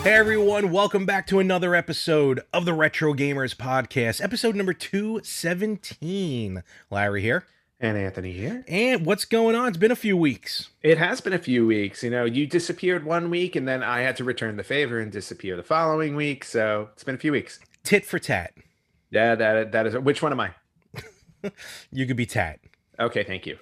Hey everyone, welcome back to another episode of the Retro Gamers Podcast, episode number 217. Larry here. And Anthony here. And what's going on? It's been a few weeks. It has been a few weeks. You know, you disappeared one week and then I had to return the favor and disappear the following week. So it's been a few weeks. Tit for tat. Yeah, that is. Which one am I? You could be Tat. Okay, thank you.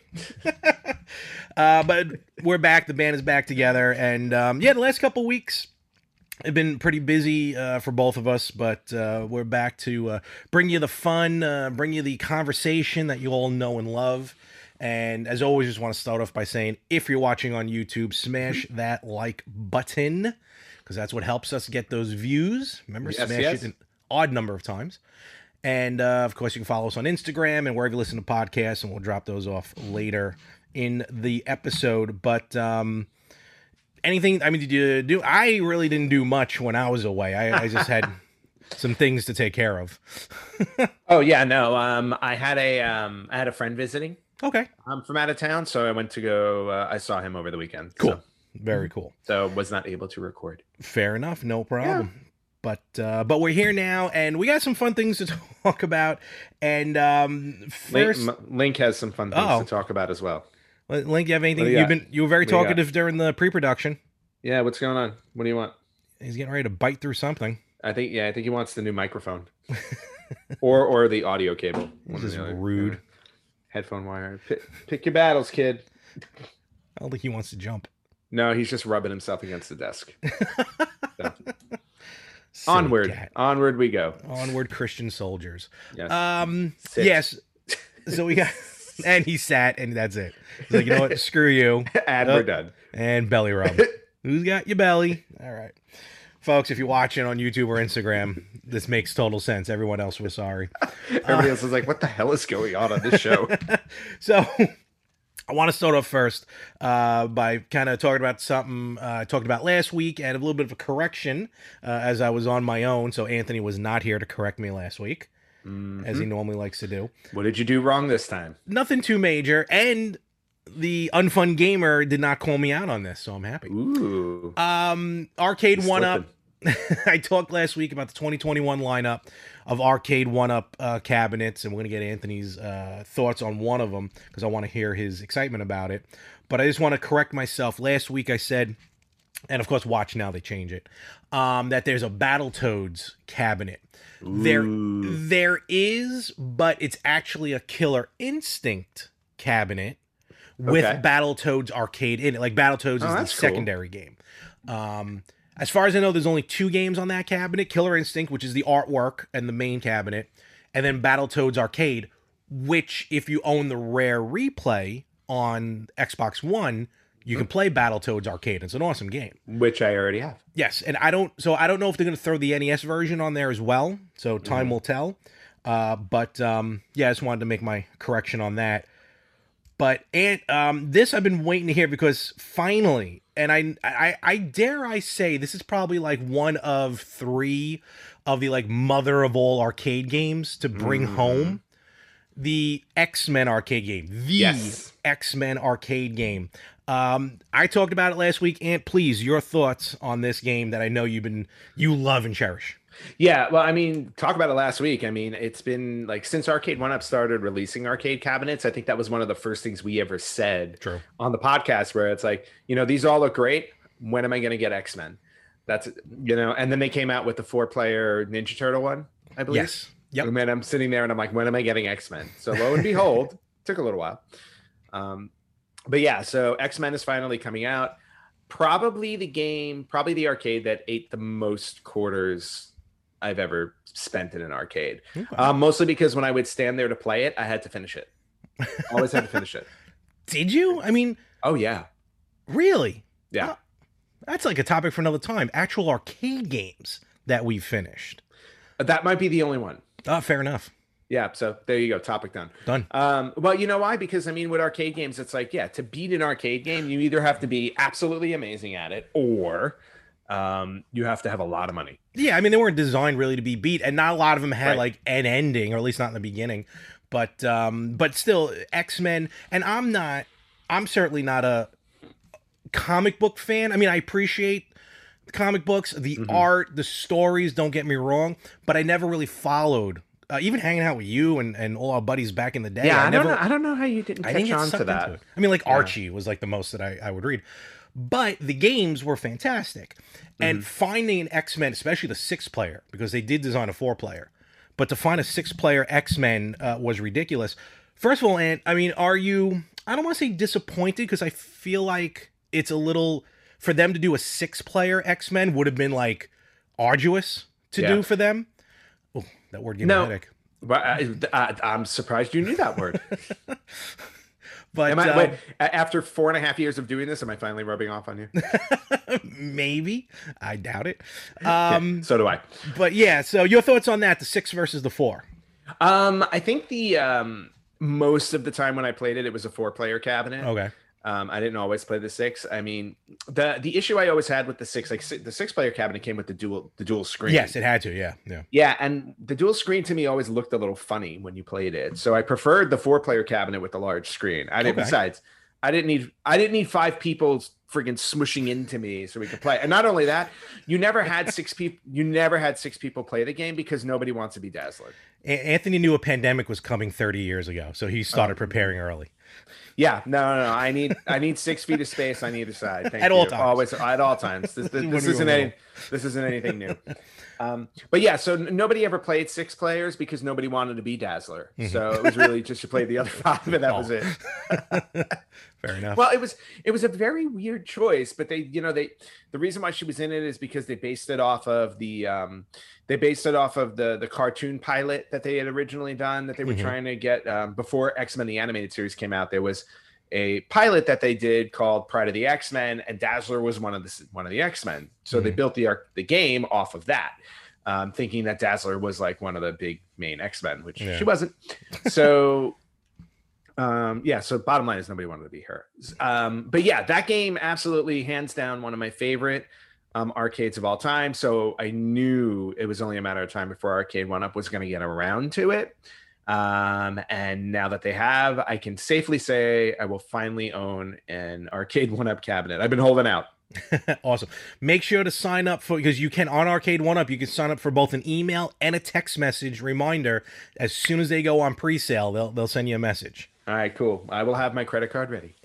But we're back. The band is back together. And the last couple weeks have been pretty busy for both of us. But we're back to bring you the fun, bring you the conversation that you all know and love. And as always, just want to start off by saying, if you're watching on YouTube, smash that like button, because that's what helps us get those views. Remember, Yes, smash yes. it an odd number of times. And, of course, you can follow us on Instagram and wherever you listen to podcasts, and we'll drop those off later in the episode. But anything, I mean, did you do? I really didn't do much when I was away. I just had some things to take care of. Oh yeah, no. I had a friend visiting. Okay. I'm from out of town, so I went to go. I saw him over the weekend. Cool. Very cool. So was not able to record. Fair enough. No problem. But we're here now, and we got some fun things to talk about. And first, Link has some fun things to talk about as well. Link, you have anything? What do you You were very What do you talkative during the pre-production. Yeah, what's going on? What do you want? He's getting ready to bite through something. I think he wants the new microphone, or the audio cable. This One or is the other. rude. Yeah. Headphone wire. Pick your battles, kid. I don't think he wants to jump. No, he's just rubbing himself against the desk. So, Silly onward, cat. onward we go. Onward, Christian soldiers. Yes. Sit. Yes. So we got, and he sat, and that's it. He's like, you know what? Screw you. And we're done. And belly rub. Who's got your belly? All right. Folks, if you're watching on YouTube or Instagram, this makes total sense. Everyone else was sorry. Everybody else is like, what the hell is going on this show? So I want to start off first by kind of talking about something I talked about last week and a little bit of a correction as I was on my own. So Anthony was not here to correct me last week, as he normally likes to do. What did you do wrong this time? Nothing too major. And the Unfun Gamer did not call me out on this, so I'm happy. Ooh. Arcade He's 1-Up. I talked last week about the 2021 lineup of Arcade 1-Up cabinets, and we're going to get Anthony's thoughts on one of them because I want to hear his excitement about it. But I just want to correct myself. Last week I said, and of course watch now, they change it, that there's a Battletoads cabinet. There is, but it's actually a Killer Instinct cabinet with Battletoads arcade in it. Like Battletoads is the that's secondary game. As far as I know, there's only 2 games on that cabinet. Killer Instinct, which is the artwork and the main cabinet, and then Battletoads Arcade, which if you own the Rare Replay on Xbox One, you can play Battletoads Arcade. It's an awesome game. Which I already have. Yes, and I don't know if they're going to throw the NES version on there as well, so time will tell. But I just wanted to make my correction on that. But this I've been waiting to hear because finally, and I dare I say this is probably like one of 3 of the like mother of all arcade games to bring home. The X-Men arcade game. X-Men arcade game. I talked about it last week. Ant, please, your thoughts on this game that I know you love and cherish. Yeah, well, I mean, talk about it last week. I mean, it's been like since Arcade 1-Up started releasing arcade cabinets, I think that was one of the first things we ever said on the podcast where it's like, these all look great. When am I going to get X-Men? That's, and then they came out with the 4-player Ninja Turtle one, I believe. Yes. Yep. And then I'm sitting there and I'm like, when am I getting X-Men? So lo and behold, took a little while. But yeah, so X-Men is finally coming out. Probably the arcade that ate the most quarters I've ever spent in an arcade. Okay. Mostly because when I would stand there to play it, I had to finish it. Always had to finish it. Did you? I mean... Oh, yeah. Really? Yeah. That's like a topic for another time. Actual arcade games that we've finished. That might be the only one. Fair enough. Yeah, so there you go. Topic done. Done. Well, you know why? Because, I mean, with arcade games, it's like, to beat an arcade game, you either have to be absolutely amazing at it or... you have to have a lot of money. Yeah, I mean, they weren't designed really to be beat, and not a lot of them had like an ending, or at least not in the beginning. But still, X-Men, and I'm certainly not a comic book fan. I mean, I appreciate comic books, the art, the stories. Don't get me wrong, but I never really followed. Even hanging out with you and all our buddies back in the day, Yeah, I never. I don't know how you didn't I didn't catch get on to sucked into that. it. I mean, like Yeah. Archie was like the most that I would read, but the games were fantastic. And finding an X-Men, especially the 6-player, because they did design a 4-player, but to find a 6-player X-Men was ridiculous. First of all, Ant, I mean, are you? I don't want to say disappointed because I feel like it's a little for them to do a 6-player X-Men would have been like arduous to Yeah. do for them. Oh, that word gave me a No, headache. but I'm surprised you knew that word. But Am I, wait, after 4.5 years of doing this, am I finally rubbing off on you? maybe I doubt it. So do I. But yeah, so your thoughts on that? The 6 versus the 4. I think the most of the time when I played it, it was a 4-player cabinet. Okay. I didn't always play the 6. I mean, the issue I always had with the 6, like the 6-player cabinet came with the dual screen. Yes, it had to. Yeah, yeah. Yeah, and the dual screen to me always looked a little funny when you played it. So I preferred the 4-player cabinet with the large screen. I didn't. Okay. Besides, I didn't need 5 people friggin' smushing into me so we could play. And not only that, you never had 6 people. You never had 6 people play the game because nobody wants to be Dazzler. Anthony knew a pandemic was coming 30 years ago, so he started preparing early. Yeah, no. I need 6 feet of space on either side. Thank At you. all times. Always at all times. This isn't anything new. But yeah, so nobody ever played 6 players because nobody wanted to be Dazzler. So it was really just to play the other 5, and that was it. Fair enough. Well, it was a very weird choice, but the reason why she was in it is because they based it off of the cartoon pilot that they had originally done that they were trying to get before X-Men the animated series came out. There was a pilot that they did called Pride of the X-Men, and Dazzler was one of the X-Men. So they built the game off of that, thinking that Dazzler was like one of the big main X-Men, which she wasn't. So so bottom line is nobody wanted to be her. But yeah, that game absolutely hands down one of my favorite arcades of all time. So I knew it was only a matter of time before Arcade 1-Up was going to get around to it. And now that they have, I can safely say I will finally own an Arcade 1-Up cabinet. I've been holding out. Awesome. Make sure to sign up because you can on Arcade 1-Up, you can sign up for both an email and a text message reminder. As soon as they go on pre-sale, they'll send you a message. All right, cool. I will have my credit card ready.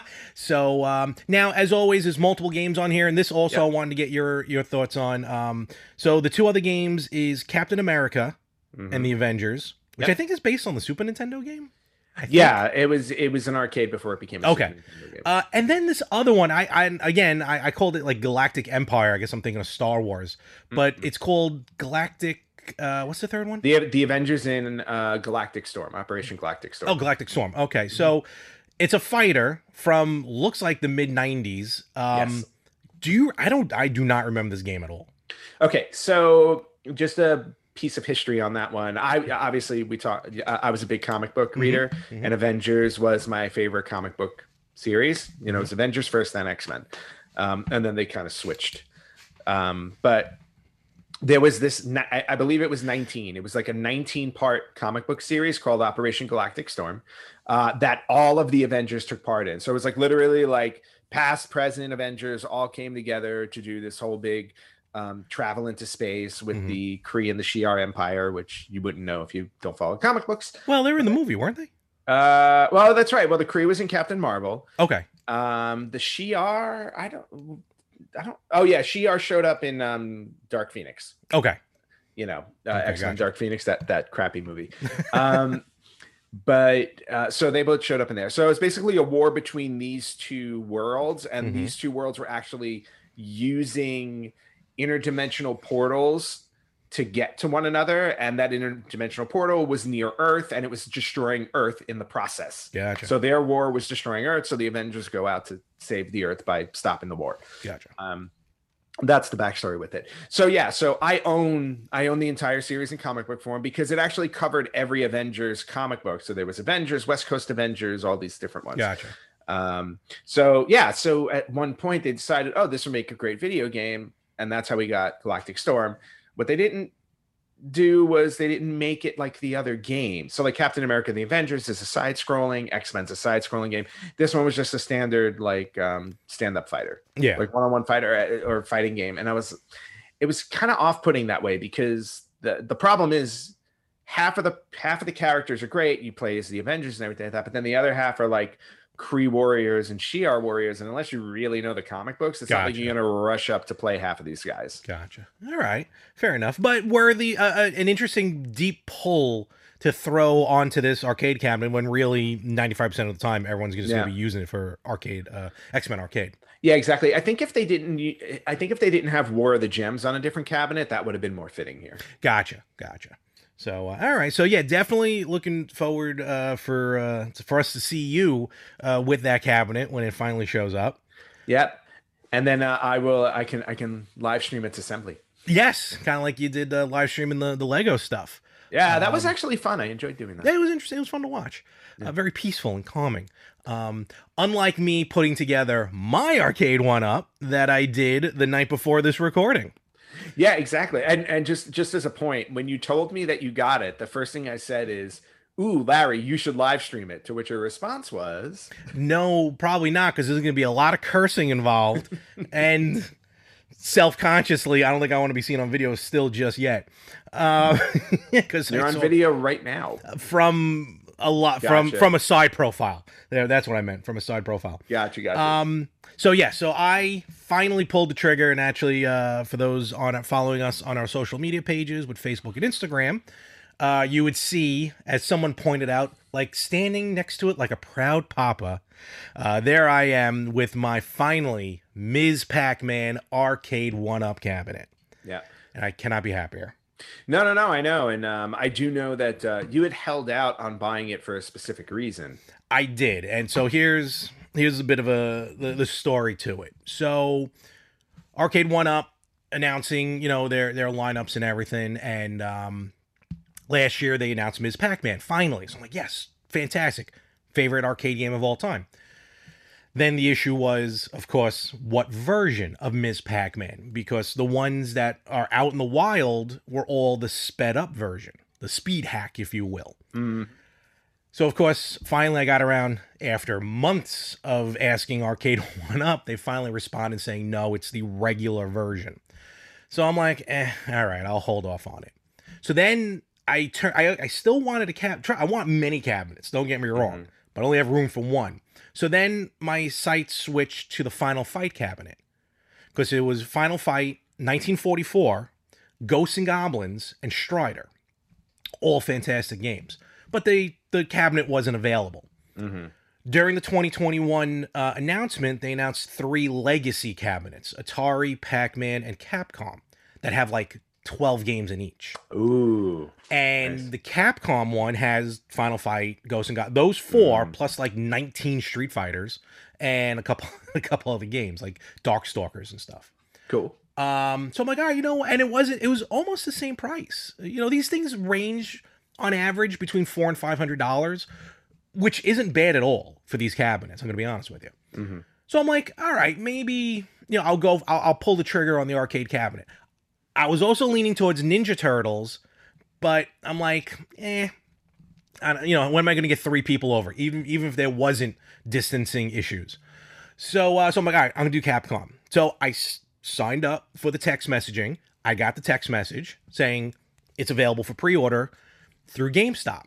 So now, as always, there's multiple games on here, and this also I wanted to get your thoughts on. So the 2 other games is Captain America and the Avengers, which I think is based on the Super Nintendo game. Yeah, it was an arcade before it became a Super Nintendo game. And then this other one, I called it like Galactic Empire. I guess I'm thinking of Star Wars, but it's called Galactic. What's the third one? The Avengers in Galactic Storm, Operation Galactic Storm. Oh, Galactic Storm. Okay, so it's a fighter from looks like the mid '90s. Yes. I do not remember this game at all. Okay, so just a piece of history on that one. I was a big comic book reader, and Avengers was my favorite comic book series. It was Avengers first, then X-Men, and then they kind of switched. But there was this, I believe it was 19. It was like a 19-part comic book series called Operation Galactic Storm that all of the Avengers took part in. So it was like literally like past, present Avengers all came together to do this whole big travel into space with the Kree and the Shi'ar Empire, which you wouldn't know if you don't follow comic books. Well, they were in the movie, weren't they? Well, that's right. Well, the Kree was in Captain Marvel. Okay. The Shi'ar, I don't. Oh yeah, Shi'ar showed up in Dark Phoenix. Okay. X-Men Dark Phoenix, that crappy movie. But so they both showed up in there. So it's basically a war between these 2 worlds, and these 2 worlds were actually using interdimensional portals to get to one another, and that interdimensional portal was near Earth, and it was destroying Earth in the process. Gotcha. So their war was destroying Earth, so the Avengers go out to save the Earth by stopping the war. Gotcha. That's the backstory with it. So yeah, so I own the entire series in comic book form because it actually covered every Avengers comic book. So there was Avengers, West Coast Avengers, all these different ones. Gotcha. So at one point they decided, oh, this would make a great video game, and that's how we got Galactic Storm. What they didn't do was they didn't make it like the other games. So like Captain America: The Avengers is a side-scrolling, X-Men's a side-scrolling game. This one was just a standard like stand-up fighter, Yeah. like one-on-one fighter or fighting game. And it was kind of off-putting that way because the problem is half of the characters are great. You play as the Avengers and everything like that, but then the other half are like Kree warriors and Shi'ar warriors, and unless you really know the comic books, it's not like you're gonna rush up to play half of these guys. Gotcha. All right, fair enough. But worthy, an interesting deep pull to throw onto this arcade cabinet when really 95% of the time everyone's just gonna be using it for arcade, X-Men arcade. Yeah, exactly. I think if they didn't have War of the Gems on a different cabinet, that would have been more fitting here. Gotcha. So, all right. So, yeah, definitely looking forward for us to see you with that cabinet when it finally shows up. Yep. And then I can live stream its assembly. Yes, kind of like you did live streaming the Lego stuff. Yeah, that was actually fun. I enjoyed doing that. Yeah, it was interesting. It was fun to watch. Yeah. Very peaceful and calming. Unlike me putting together my arcade one-up that I did the night before this recording. Yeah, exactly. And just as a point, when you told me that you got it, the first thing I said is, "Ooh, Larry, you should live stream it." To which your response was, "No, probably not, because there's going to be a lot of cursing involved." And self-consciously, I don't think I want to be seen on video still just yet. Because you're on video right now. From a lot, from a side profile. That's what I meant, from a side profile. Gotcha. So I finally pulled the trigger, and actually, for those following us on our social media pages with Facebook and Instagram, you would see, as someone pointed out, like standing next to it like a proud papa, there I am with my finally Ms. Pac-Man arcade one-up cabinet. Yeah. And I cannot be happier. No, I know. And I do know that you had held out on buying it for a specific reason. I did. And so here's a bit of the story to it. So Arcade One-Up announcing, their lineups and everything. And last year they announced Ms. Pac-Man, finally. So I'm like, yes, fantastic. Favorite arcade game of all time. Then the issue was, of course, what version of Ms. Pac-Man? Because the ones that are out in the wild were all the sped up version, the speed hack, if you will. Mm. So, of course, finally I got around, after months of asking Arcade One-Up, they finally responded saying, no, it's the regular version. So I'm like, all right, I'll hold off on it. So then I still wanted to I want many cabinets, don't get me wrong, but I only have room for one. So then my sight switched to the Final Fight cabinet, because it was Final Fight 1944, Ghosts and Goblins, and Strider. All fantastic games. But the cabinet wasn't available. Mm-hmm. During the 2021 announcement, they announced 3 legacy cabinets, Atari, Pac-Man, and Capcom, that have like 12 games in each. Ooh. And nice. The Capcom one has Final Fight, Ghosts and Goblins. Those 4 plus like 19 Street Fighters and a couple other games like Darkstalkers and stuff. Cool. So I'm like, all right, and it was almost the same price. These things range on average between $400 and $500, which isn't bad at all for these cabinets. I'm going to be honest with you. Mm-hmm. So I'm like, all right, maybe, I'll pull the trigger on the arcade cabinet. I was also leaning towards Ninja Turtles, but I'm like, when am I going to get 3 people over, even if there wasn't distancing issues? So I'm like, all right, I'm going to do Capcom. So I signed up for the text messaging. I got the text message saying it's available for pre-order through GameStop.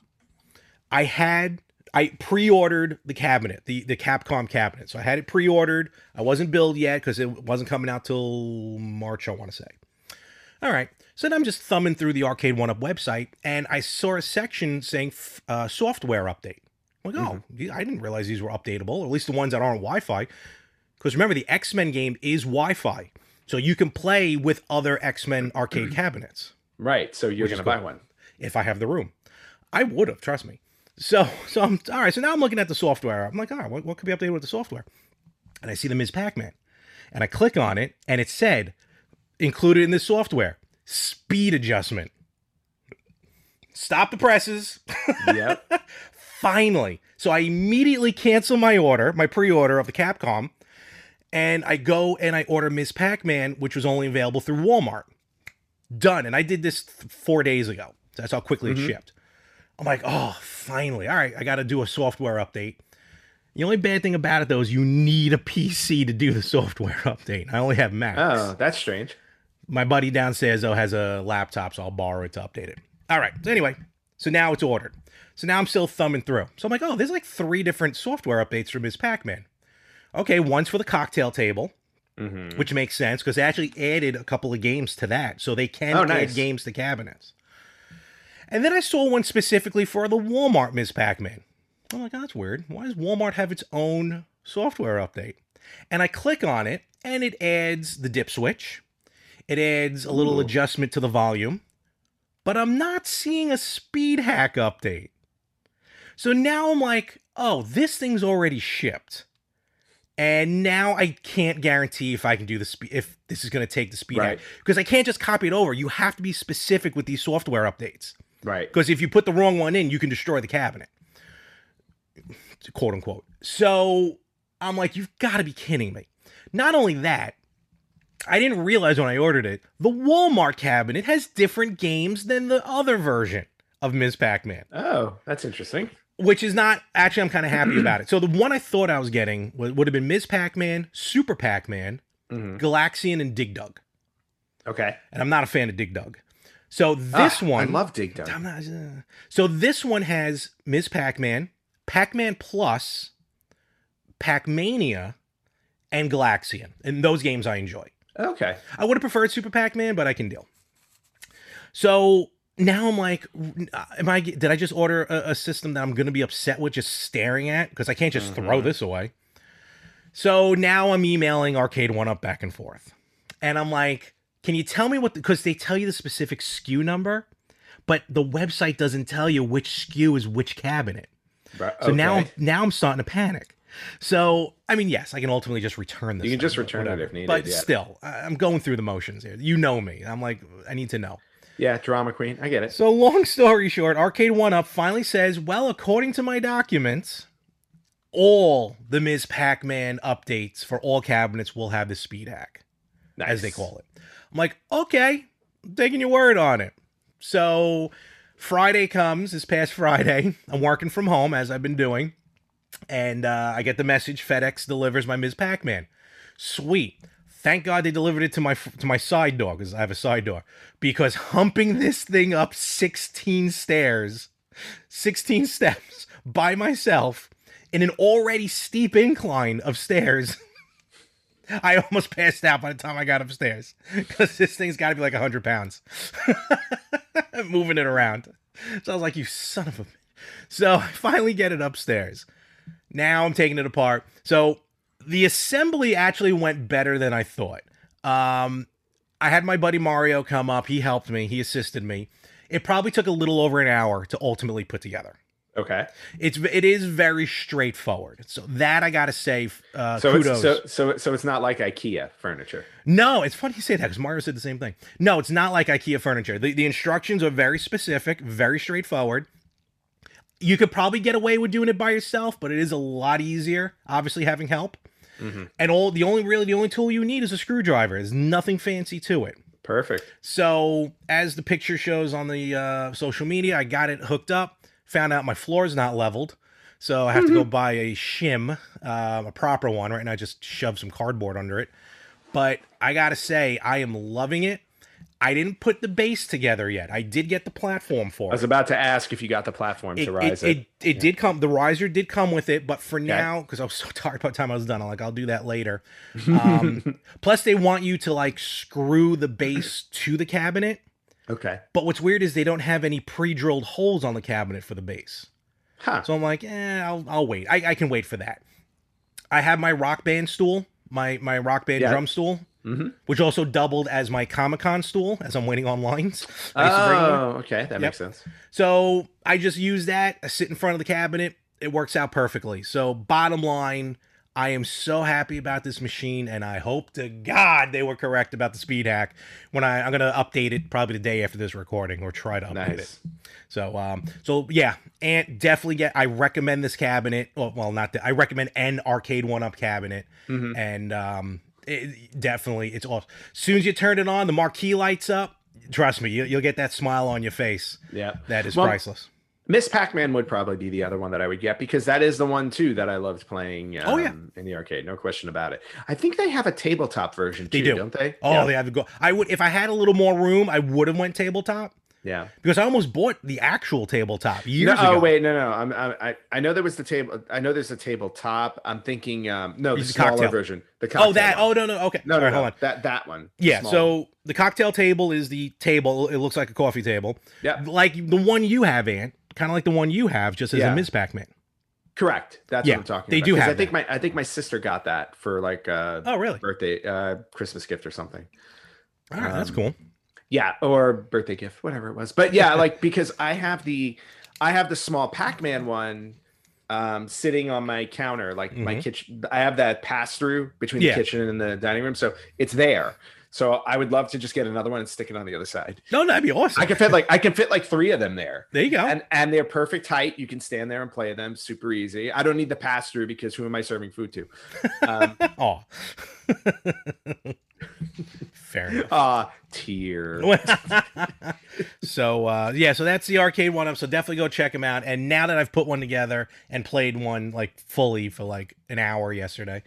I pre-ordered the cabinet, the Capcom cabinet. So I had it pre-ordered. I wasn't billed yet because it wasn't coming out till March, I want to say. All right. So then I'm just thumbing through the Arcade One-Up website, and I saw a section saying software update. I'm like, I didn't realize these were updatable, or at least the ones that aren't Wi-Fi. Because remember, the X-Men game is Wi-Fi. So you can play with other X-Men arcade cabinets. Right. So you're going to buy one. If I have the room. I would have, trust me. So I'm, all right, so now I'm looking at the software. I'm like, all right, what could be updated with the software? And I see the Ms. Pac-Man. And I click on it, and it said, included in this software, speed adjustment. Stop the presses. Yep. Finally. So I immediately cancel my pre-order of the Capcom, and I go and I order Ms. Pac-Man, which was only available through Walmart. done. And I did this 4 days ago. That's how quickly it shipped. I'm like, oh, finally. All right, I got to do a software update. The only bad thing about it, though, is you need a PC to do the software update. I only have Macs. Oh, that's strange. My buddy downstairs, though, has a laptop, so I'll borrow it to update it. All right. So anyway, so now it's ordered. So now I'm still thumbing through. So I'm like, oh, there's like 3 different software updates for Ms. Pac-Man. Okay, one's for the cocktail table, which makes sense because they actually added a couple of games to that. So they can add games to cabinets. And then I saw one specifically for the Walmart Ms. Pac-Man. I'm like, oh, that's weird. Why does Walmart have its own software update? And I click on it, and it adds the dip switch. It adds a little adjustment to the volume. But I'm not seeing a speed hack update. So now I'm like, oh, this thing's already shipped. And now I can't guarantee if I can do the speed, if this is going to take the speed hack. Because I can't just copy it over. You have to be specific with these software updates. Right. Because if you put the wrong one in, you can destroy the cabinet. Quote unquote. So I'm like, you've got to be kidding me. Not only that, I didn't realize when I ordered it, the Walmart cabinet has different games than the other version of Ms. Pac-Man. Oh, that's interesting. Which is not, actually, I'm kind of happy about it. So the one I thought I was getting would have been Ms. Pac-Man, Super Pac-Man, Galaxian, and Dig Dug. Okay. And I'm not a fan of Dig Dug. So this one... I love Dig Dug. So this one has Ms. Pac-Man, Pac-Man Plus, Pac-Mania, and Galaxian. And those games I enjoy. Okay. I would have preferred Super Pac-Man, but I can deal. So now I'm like, did I just order a system that I'm going to be upset with just staring at? Because I can't just throw this away. So now I'm emailing Arcade1Up back and forth. And I'm like, can you tell me what, because they tell you the specific SKU number, but the website doesn't tell you which SKU is which cabinet. Right. So now I'm starting to panic. So, I mean, yes, I can ultimately just return this. You can just return it if needed. But still, I'm going through the motions here. You know me. I'm like, I need to know. Yeah, drama queen. I get it. So, long story short, Arcade1Up finally says, well, according to my documents, all the Ms. Pac-Man updates for all cabinets will have the speed hack, as they call it. I'm like, okay, I'm taking your word on it. So, Friday comes, this past Friday. I'm working from home, as I've been doing. And I get the message, FedEx delivers my Ms. Pac-Man. Sweet. Thank God they delivered it to my side door, because I have a side door. Because humping this thing up 16 steps by myself in an already steep incline of stairs, I almost passed out by the time I got upstairs. Because this thing's got to be like 100 pounds. Moving it around. So I was like, you son of a... So I finally get it upstairs. Now I'm taking it apart. So the assembly actually went better than I thought. I had my buddy Mario come up. He helped me. He assisted me. It probably took a little over an hour to ultimately put together. Okay. It is very straightforward. So that I gotta say, kudos. So it's not like IKEA furniture. No, it's funny you say that because Mario said the same thing. No, it's not like IKEA furniture. The instructions are very specific, very straightforward. You could probably get away with doing it by yourself, but it is a lot easier, obviously, having help. Mm-hmm. And the only tool you need is a screwdriver. There's nothing fancy to it. Perfect. So, as the picture shows on the social media, I got it hooked up. Found out my floor is not leveled, so I have to go buy a shim, a proper one. Right now, I just shove some cardboard under it. But I gotta say, I am loving it. I didn't put the base together yet. I did get the platform for it. I was about to ask if you got the platform to rise it. It did come. The riser did come with it, but for now, because I was so tired by the time I was done, I'm like, I'll do that later. Plus, they want you to like screw the base to the cabinet. Okay. But what's weird is they don't have any pre-drilled holes on the cabinet for the base. Huh. So I'm like, I'll wait. I can wait for that. I have my Rock Band stool, my Rock Band drum stool. Mm-hmm. Which also doubled as my Comic-Con stool as I'm waiting on lines. Oh, okay. That makes sense. So I just use that. I sit in front of the cabinet. It works out perfectly. So bottom line, I am so happy about this machine, and I hope to God they were correct about the speed hack. When I'm going to update it probably the day after this recording, or try to update it. So yeah, and definitely I recommend this cabinet. Well, not that I recommend an Arcade1Up cabinet, and it's awesome. As soon as you turn it on, the marquee lights up. Trust me, you'll get that smile on your face. Yeah. That is Well, priceless. Miss Pac-Man would probably be the other one that I would get because that is the one too that I loved playing in the arcade. No question about it. I think they have a tabletop version too, They do. don't they? Oh, they have to go. I would, if I had a little more room, I would have went tabletop. Yeah. Because I almost bought the actual tabletop years ago. Oh, wait, no. I know there was the table. I know there's a tabletop. I'm thinking, no, the smaller cocktail version. The cocktail Oh, that. one. Oh, no. Okay. No, All right, no, hold on. That one. Yeah. So the cocktail table is the table. It looks like a coffee table. Yeah. Like the one you have, Ant. Kind of like the one you have, just as a Ms. Pac-Man. Correct. That's what I'm talking about. They do have. I think my sister got that for like oh, really? birthday, Christmas gift or something. All right, that's cool. Yeah, or birthday gift, whatever it was. But yeah, like because I have the small Pac-Man one sitting on my counter, like my kitchen. I have that pass through between the kitchen and the dining room, so it's there. So I would love to just get another one and stick it on the other side. No, that'd be awesome. I can fit like 3 of them there. There you go. And they're perfect height. You can stand there and play them super easy. I don't need the pass through because who am I serving food to? Oh. Fair enough. Tear. So so that's the arcade one up. So definitely go check them out. And now that I've put one together and played one like fully for like an hour yesterday,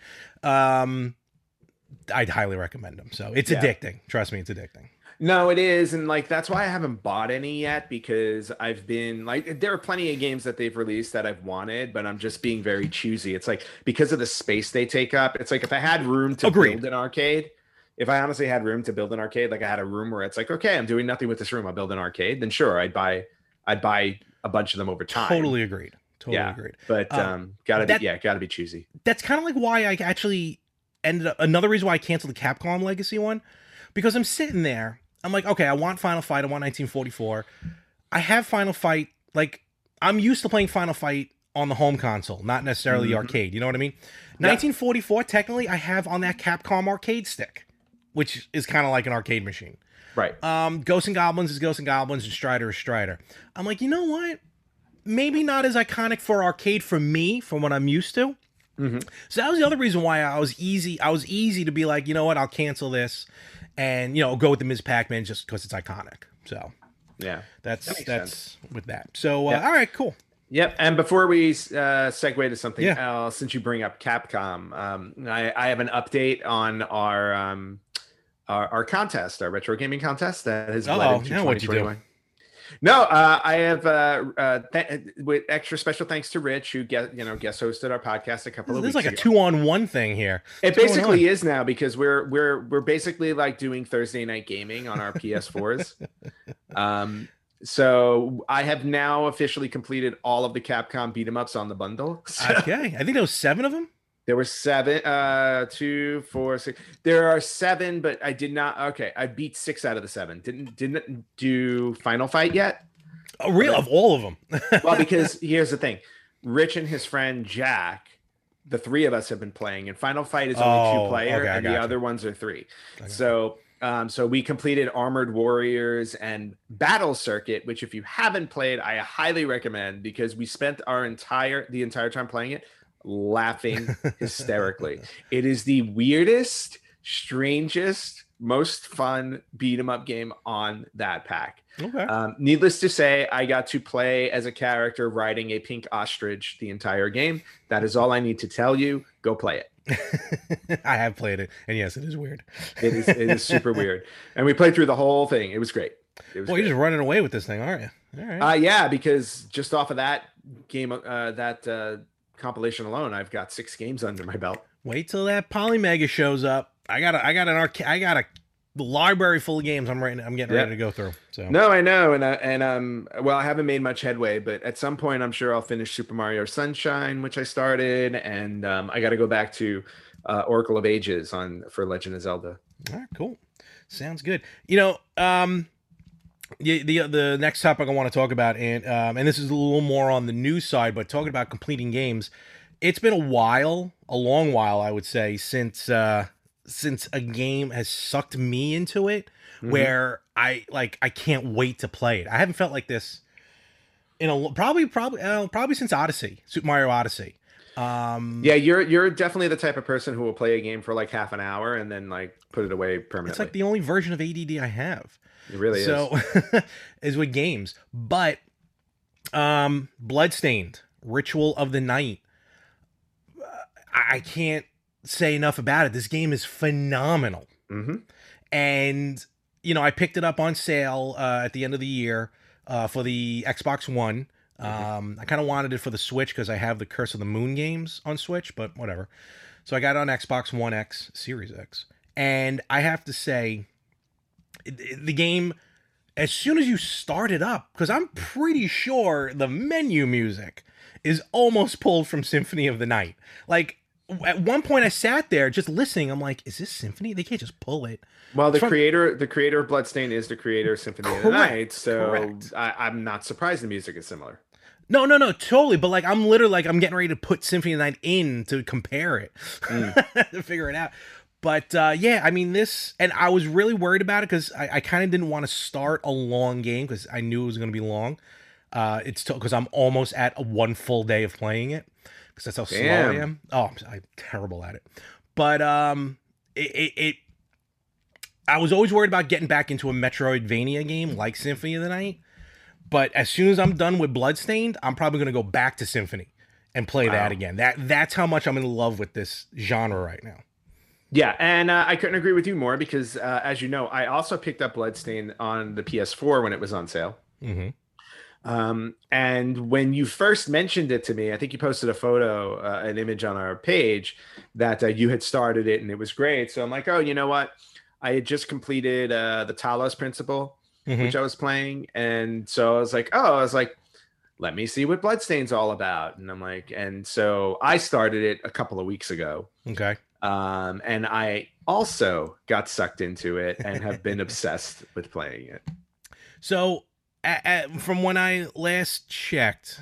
I'd highly recommend them. So it's addicting. Trust me, it's addicting. No, it is. And like, that's why I haven't bought any yet, because I've been like, there are plenty of games that they've released that I've wanted, but I'm just being very choosy. It's like, because of the space they take up, it's like, if I had room to build an arcade, if I honestly had room to build an arcade, like I had a room where it's like, okay, I'm doing nothing with this room, I'll build an arcade, then sure, I'd buy a bunch of them over time. Totally agreed. Agreed. But gotta be choosy. That's kind of like why I actually ended up, another reason why I canceled the Capcom Legacy one, because I'm sitting there, I'm like, okay, I want Final Fight, I want 1944. I have Final Fight, like, I'm used to playing Final Fight on the home console, not necessarily the arcade, you know what I mean? 1944, technically, I have on that Capcom arcade stick, which is kind of like an arcade machine. Right. Ghosts and Goblins is Ghosts and Goblins, and Strider is Strider. I'm like, you know what? Maybe not as iconic for arcade for me, from what I'm used to. Mm-hmm. So that was the other reason why I was easy to be like, you know what, I'll cancel this and, you know, go with the Ms. Pac-Man just because it's iconic. So yeah, that's with that. So all right, cool. Yep. And before we segue to something else, since you bring up Capcom, I have an update on our contest, our retro gaming contest that has led into 2021. No, I have with extra special thanks to Rich, who guest hosted our podcast a couple of weeks ago. There's like a 2-on-1 thing here. It basically is now, because we're basically like doing Thursday night gaming on our PS4s. So I have now officially completed all of the Capcom beat 'em ups on the bundle. So okay, I think there was 7 of them. There were 7, 2, 4, 6. There are 7, but I did not. Okay, I beat 6 out of the 7. Didn't do Final Fight yet. Oh, really? Of all of them? Well, because here's the thing: Rich and his friend Jack, the 3 of us have been playing, and Final Fight is only 2 player, and the other ones are 3. So we completed Armored Warriors and Battle Circuit, which if you haven't played, I highly recommend, because we spent the entire time playing it laughing hysterically. It is the weirdest, strangest, most fun beat 'em up game on that pack. Okay. Needless to say, I got to play as a character riding a pink ostrich the entire game. That is all I need to tell you. Go play it. I have played it, and yes, it is weird. It is super weird. And we played through the whole thing. It was great. You're just running away with this thing, aren't you? All right. Yeah, because just off of that game, compilation alone, I've got 6 games under my belt. Wait till that Polymega shows up. I got a library full of games I'm getting ready to go through. So no, I know, and well, I haven't made much headway, but at some point I'm sure I'll finish Super Mario Sunshine, which I started, and I got to go back to Oracle of Ages for Legend of Zelda. All right, cool. Sounds good. You know, the next topic I want to talk about, and this is a little more on the news side, but talking about completing games, it's been a long while, I would say, since a game has sucked me into it, where I can't wait to play it. I haven't felt like this in probably since Odyssey, Super Mario Odyssey. Yeah, you're definitely the type of person who will play a game for like half an hour and then like put it away It's permanently. like the only version of ADD I have. It really is. So is with games. But Bloodstained, Ritual of the Night. I can't say enough about it. This game is phenomenal. Mm-hmm. And I picked it up on sale at the end of the year for the Xbox One. I kind of wanted it for the Switch because I have the Curse of the Moon games on Switch, but whatever. So I got it on Xbox One X, Series X. And I have to say, the game, as soon as you start it up, because I'm pretty sure the menu music is almost pulled from Symphony of the Night. Like, at one point I sat there just listening. I'm like, is this Symphony? They can't just pull it. Well, the creator of Bloodstain is the creator of Symphony of the Night, so correct. I'm not surprised the music is similar. No, totally. But like, I'm literally like, I'm getting ready to put Symphony of the Night in to compare it to figure it out. But yeah, I mean, and I was really worried about it because I kind of didn't want to start a long game because I knew it was going to be long. It's because I'm almost at a one full day of playing it because that's how slow I am. Oh, I'm terrible at it. But I was always worried about getting back into a Metroidvania game like Symphony of the Night. But as soon as I'm done with Bloodstained, I'm probably going to go back to Symphony and play that again. That's how much I'm in love with this genre right now. Yeah, and I couldn't agree with you more because, as you know, I also picked up Bloodstained on the PS4 when it was on sale. Mm-hmm. And when you first mentioned it to me, I think you posted a photo, an image on our page that you had started it and it was great. So I'm like, oh, you know what? I had just completed the Talos Principle, which I was playing. And so I was like, let me see what Bloodstained's all about. And I'm like, and so I started it a couple of weeks ago. Okay. And I also got sucked into it and have been obsessed with playing it. So from when I last checked,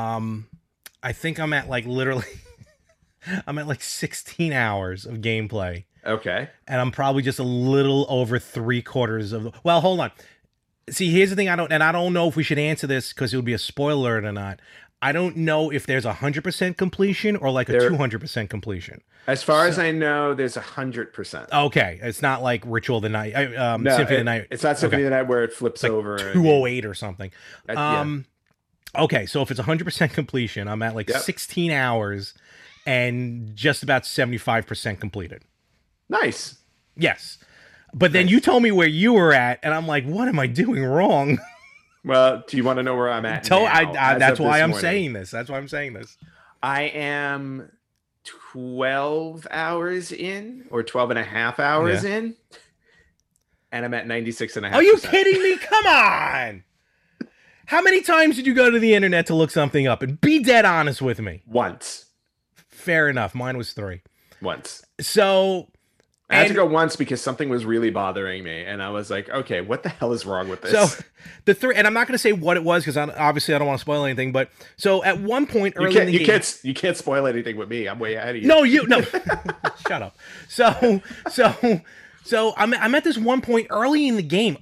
I think I'm at like literally, I'm at like 16 hours of gameplay. Okay. And I'm probably just a little over 3/4 of well, hold on. See, here's the thing. I don't know if we should answer this because it would be a spoiler or not. I don't know if there's 100% completion or like a 200% completion. As far as I know, there's 100%. Okay, it's not like Ritual of the Night, Symphony of the Night. It's not Symphony of the Night where it flips like over. 208 or something. Yeah. Okay, so if it's 100% completion, I'm at like 16 hours and just about 75% completed. Nice. Yes. But then you told me where you were at, and I'm like, what am I doing wrong? Well, do you want to know where I'm at now? That's why I'm saying this. That's why I'm saying this. I am 12 hours in, or 12 and a half hours in, and I'm at 96.5%. Are you kidding me? Come on! How many times did you go to the internet to look something up? And be dead honest with me. Once. Fair enough. Mine was 3. Once. So I had to go once because something was really bothering me, and I was like, "Okay, what the hell is wrong with this?" So the 3, and I'm not going to say what it was because obviously I don't want to spoil anything. But so at one point early in the game, you can't spoil anything with me. I'm way ahead of you. No. Shut up. So I'm at this one point early in the game,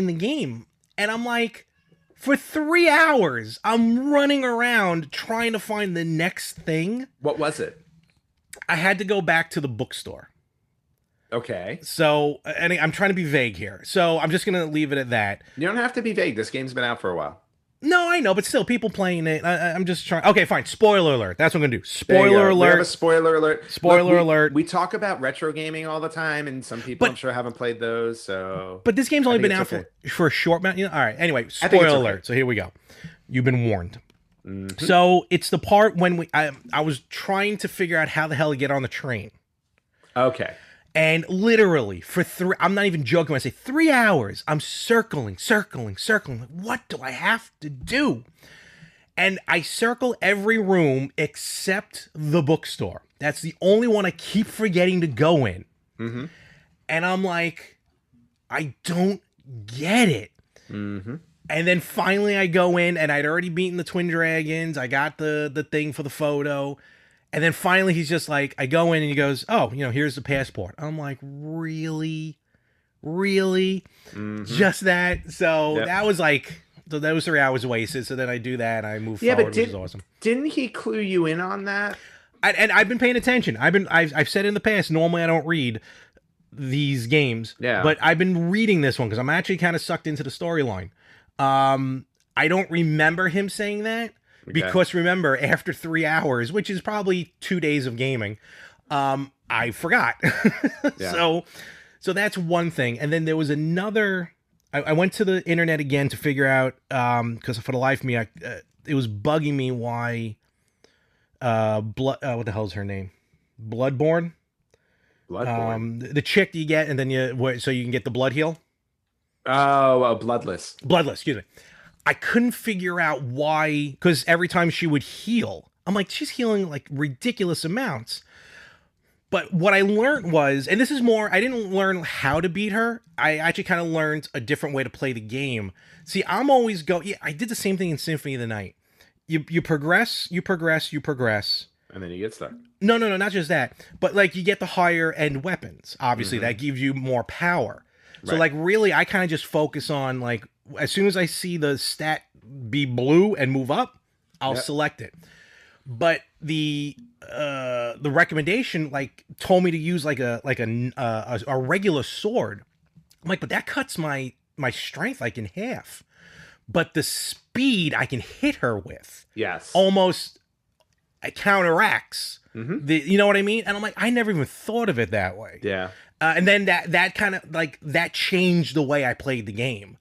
and I'm like, for 3 hours, I'm running around trying to find the next thing. What was it? I had to go back to the bookstore. Okay. So, and I'm trying to be vague here. So I'm just going to leave it at that. You don't have to be vague. This game's been out for a while. No, I know, but still, people playing it. I'm just trying. Okay, fine. Spoiler alert. That's what I'm going to do. Spoiler alert. We have a spoiler alert. Spoiler alert. We talk about retro gaming all the time, and some people, I'm sure, haven't played those. So, but this game's only been out for a short amount. All right. Anyway, spoiler alert. So here we go. You've been warned. Mm-hmm. So it's the part when I was trying to figure out how the hell to get on the train. Okay. And literally for 3, I'm not even joking when I say 3 hours, I'm circling. Like, what do I have to do? And I circle every room except the bookstore. That's the only one I keep forgetting to go in. Mm-hmm. And I'm like, I don't get it. Mm-hmm. And then finally I go in, and I'd already beaten the Twin Dragons. I got the thing for the photo. And then finally he's just like, I go in and he goes, oh, here's the passport. I'm like, really? Mm-hmm. Just that? So that was like, those 3 hours wasted. So then I do that and I move forward, which is awesome. Didn't he clue you in on that? and I've been paying attention. I've said in the past, normally I don't read these games, Yeah. but I've been reading this one because I'm actually kind of sucked into the storyline. I don't remember him saying that because remember, after 3 hours, which is probably 2 days of gaming, I forgot. Yeah. So that's one thing. And then there was another. I went to the internet again to figure out because for the life of me, it was bugging me why. What the hell's her name? Bloodborne. The chick you get, and then so you can get the blood heal. Oh, Bloodless. Excuse me. I couldn't figure out why, because every time she would heal, I'm like, she's healing like ridiculous amounts. But what I learned was, and this is more, I didn't learn how to beat her. I actually kind of learned a different way to play the game. See, I'm always I did the same thing in Symphony of the Night. You progress. And then you get stuck. No, not just that. But like you get the higher end weapons. Obviously, that gives you more power. So like really, I kind of just focus on like as soon as I see the stat be blue and move up, I'll select it. But the recommendation like told me to use like a regular sword. I'm like, but that cuts my strength like in half. But the speed I can hit her with, almost counteracts the, you know what I mean? And I'm like, I never even thought of it that way. Yeah. And then that kind of like that changed the way I played the game.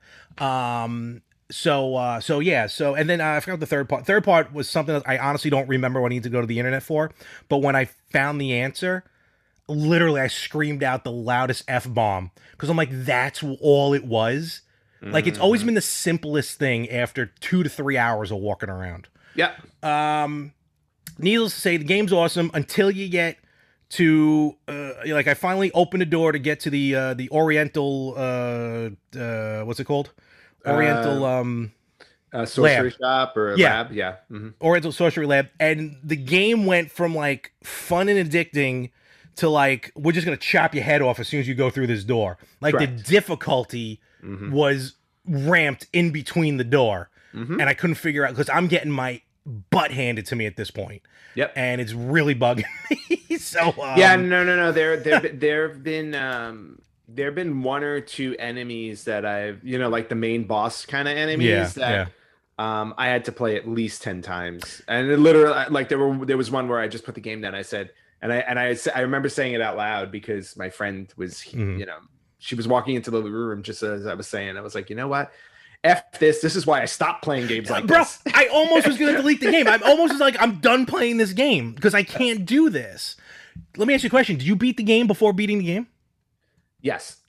So and then I forgot the third part. Third part was something that I honestly don't remember what I need to go to the internet for. But when I found the answer, literally I screamed out the loudest F-bomb because I'm like, that's all it was. Like it's always been the simplest thing after 2 to 3 hours of walking around. Yeah. Needless to say, the game's awesome until you get to like I finally opened a door to get to the Oriental what's it called? Oriental sorcery lab. shop or lab. Yeah. Mm-hmm. Oriental sorcery lab, and the game went from like fun and addicting to like we're just gonna chop your head off as soon as you go through this door. Like the difficulty was ramped in between the door, and I couldn't figure out because I'm getting my butt handed to me at this point. Yep, and it's really bugging me. So yeah, no. There've been 1 or 2 enemies that I've like the main boss kind of enemies that I had to play at least 10 times, and it literally like there was one where I just put the game down. I said, and I remember saying it out loud because my friend was she was walking into the room just as I was saying. I was like, you know what? F this. This is why I stopped playing games like this. Bro, I almost was going to delete the game. I'm almost like, I'm done playing this game because I can't do this. Let me ask you a question. Did you beat the game before beating the game? Yes.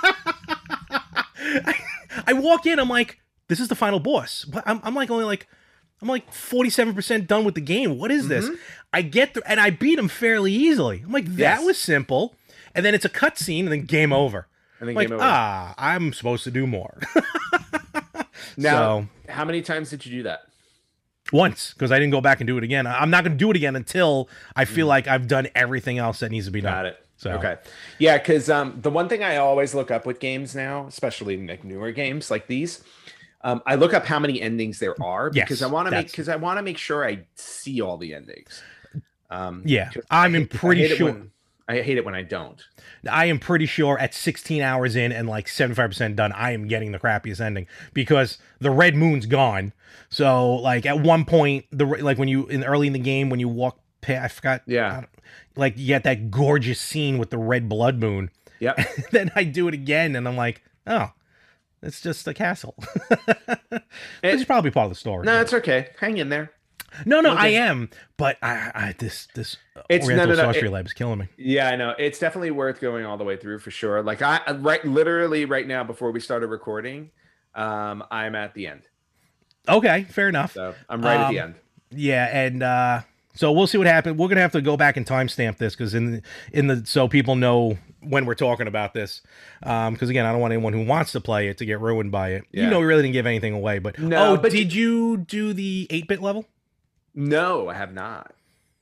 I walk in, I'm like, this is the final boss. I'm like 47% done with the game. What is this? I get through, and I beat him fairly easily. I'm like, that was simple. And then it's a cutscene, and then game over. And then like, game over. I'm supposed to do more. Now, how many times did you do that? Once, because I didn't go back and do it again. I'm not going to do it again until I feel like I've done everything else that needs to be done. Got it. So. Okay. Yeah, because the one thing I always look up with games now, especially like newer games like these, I look up how many endings there are because I want to make sure I see all the endings. I'm pretty sure. I hate it when I don't. I am pretty sure at 16 hours in and like 75% done, I am getting the crappiest ending because the red moon's gone. So like at one point, like when you early in the game when you walk past, I forgot. Yeah. Like you get that gorgeous scene with the red blood moon. Yeah. Then I do it again and I'm like, oh, it's just a castle. Which is probably part of the story. No, it's okay. Hang in there. No, okay. I am, but this Oriental Sorcery Lab is killing me. Yeah, I know. It's definitely worth going all the way through for sure. Like literally right now before we started recording, I'm at the end. Okay, fair enough. So I'm right at the end. Yeah, and so we'll see what happens. We're gonna have to go back and timestamp this because so people know when we're talking about this. Because again, I don't want anyone who wants to play it to get ruined by it. Yeah. We really didn't give anything away. But did you do the 8-bit level? No, I have not.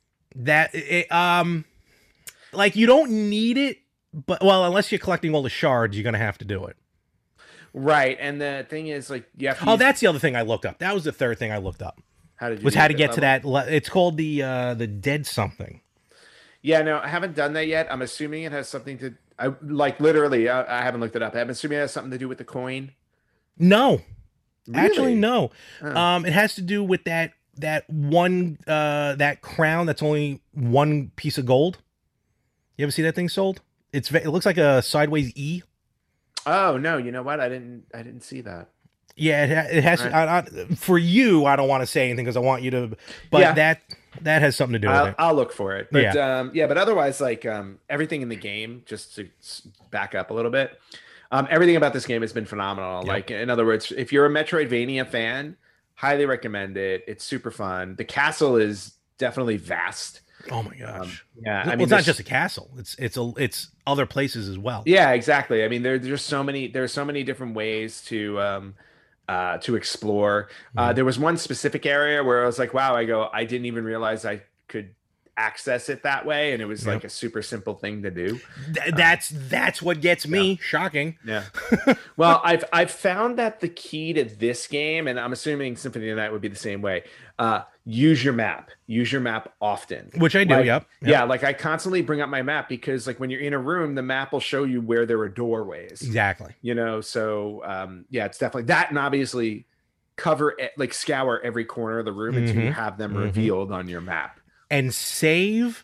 Like you don't need it, but unless you're collecting all the shards, you're gonna have to do it. Right, and the thing is, like, you have to. That's the other thing I looked up. That was the third thing I looked up. How did you Was do how at to that get to level? that. It's called the dead something. Yeah, no, I haven't done that yet. I'm assuming it has something to. I like literally. I haven't looked it up. I'm assuming it has something to do with the coin. No, actually, Really? no. Oh. It has to do with that one that crown that's only one piece of gold. You ever see that thing sold? It looks like a sideways E. Oh no, you know what? I didn't see that. Yeah, it has All to. right. For you, I don't want to say anything because I want you to. But Yeah, that has something to do with I'll it. I'll look for it. But Yeah. yeah, but otherwise, like everything in the game, just to back up a little bit, everything about this game has been phenomenal. Yep. Like in other words, if you're a Metroidvania fan, highly recommend it. It's super fun. The castle is definitely vast. Oh my gosh. Yeah, I Well, mean, it's not there's just a castle. It's other places as well. yeah, exactly. I mean, there's so many different ways to explore. Mhm. There was one specific area where I was like, wow, I didn't even realize I could access it that way, and it was Yep. like a super simple thing to do. That's what gets Yeah, me. Shocking. yeah. Well, I've found that the key to this game, and I'm assuming Symphony of the Night would be the same way. Use your map. Use your map often. Which I do. Like, Yep. yeah, like I constantly bring up my map because like when you're in a room, the map will show you where there are doorways. Exactly. So yeah, it's definitely that, and obviously like scour every corner of the room until you Hmm. have them Hmm. revealed on your map. And save,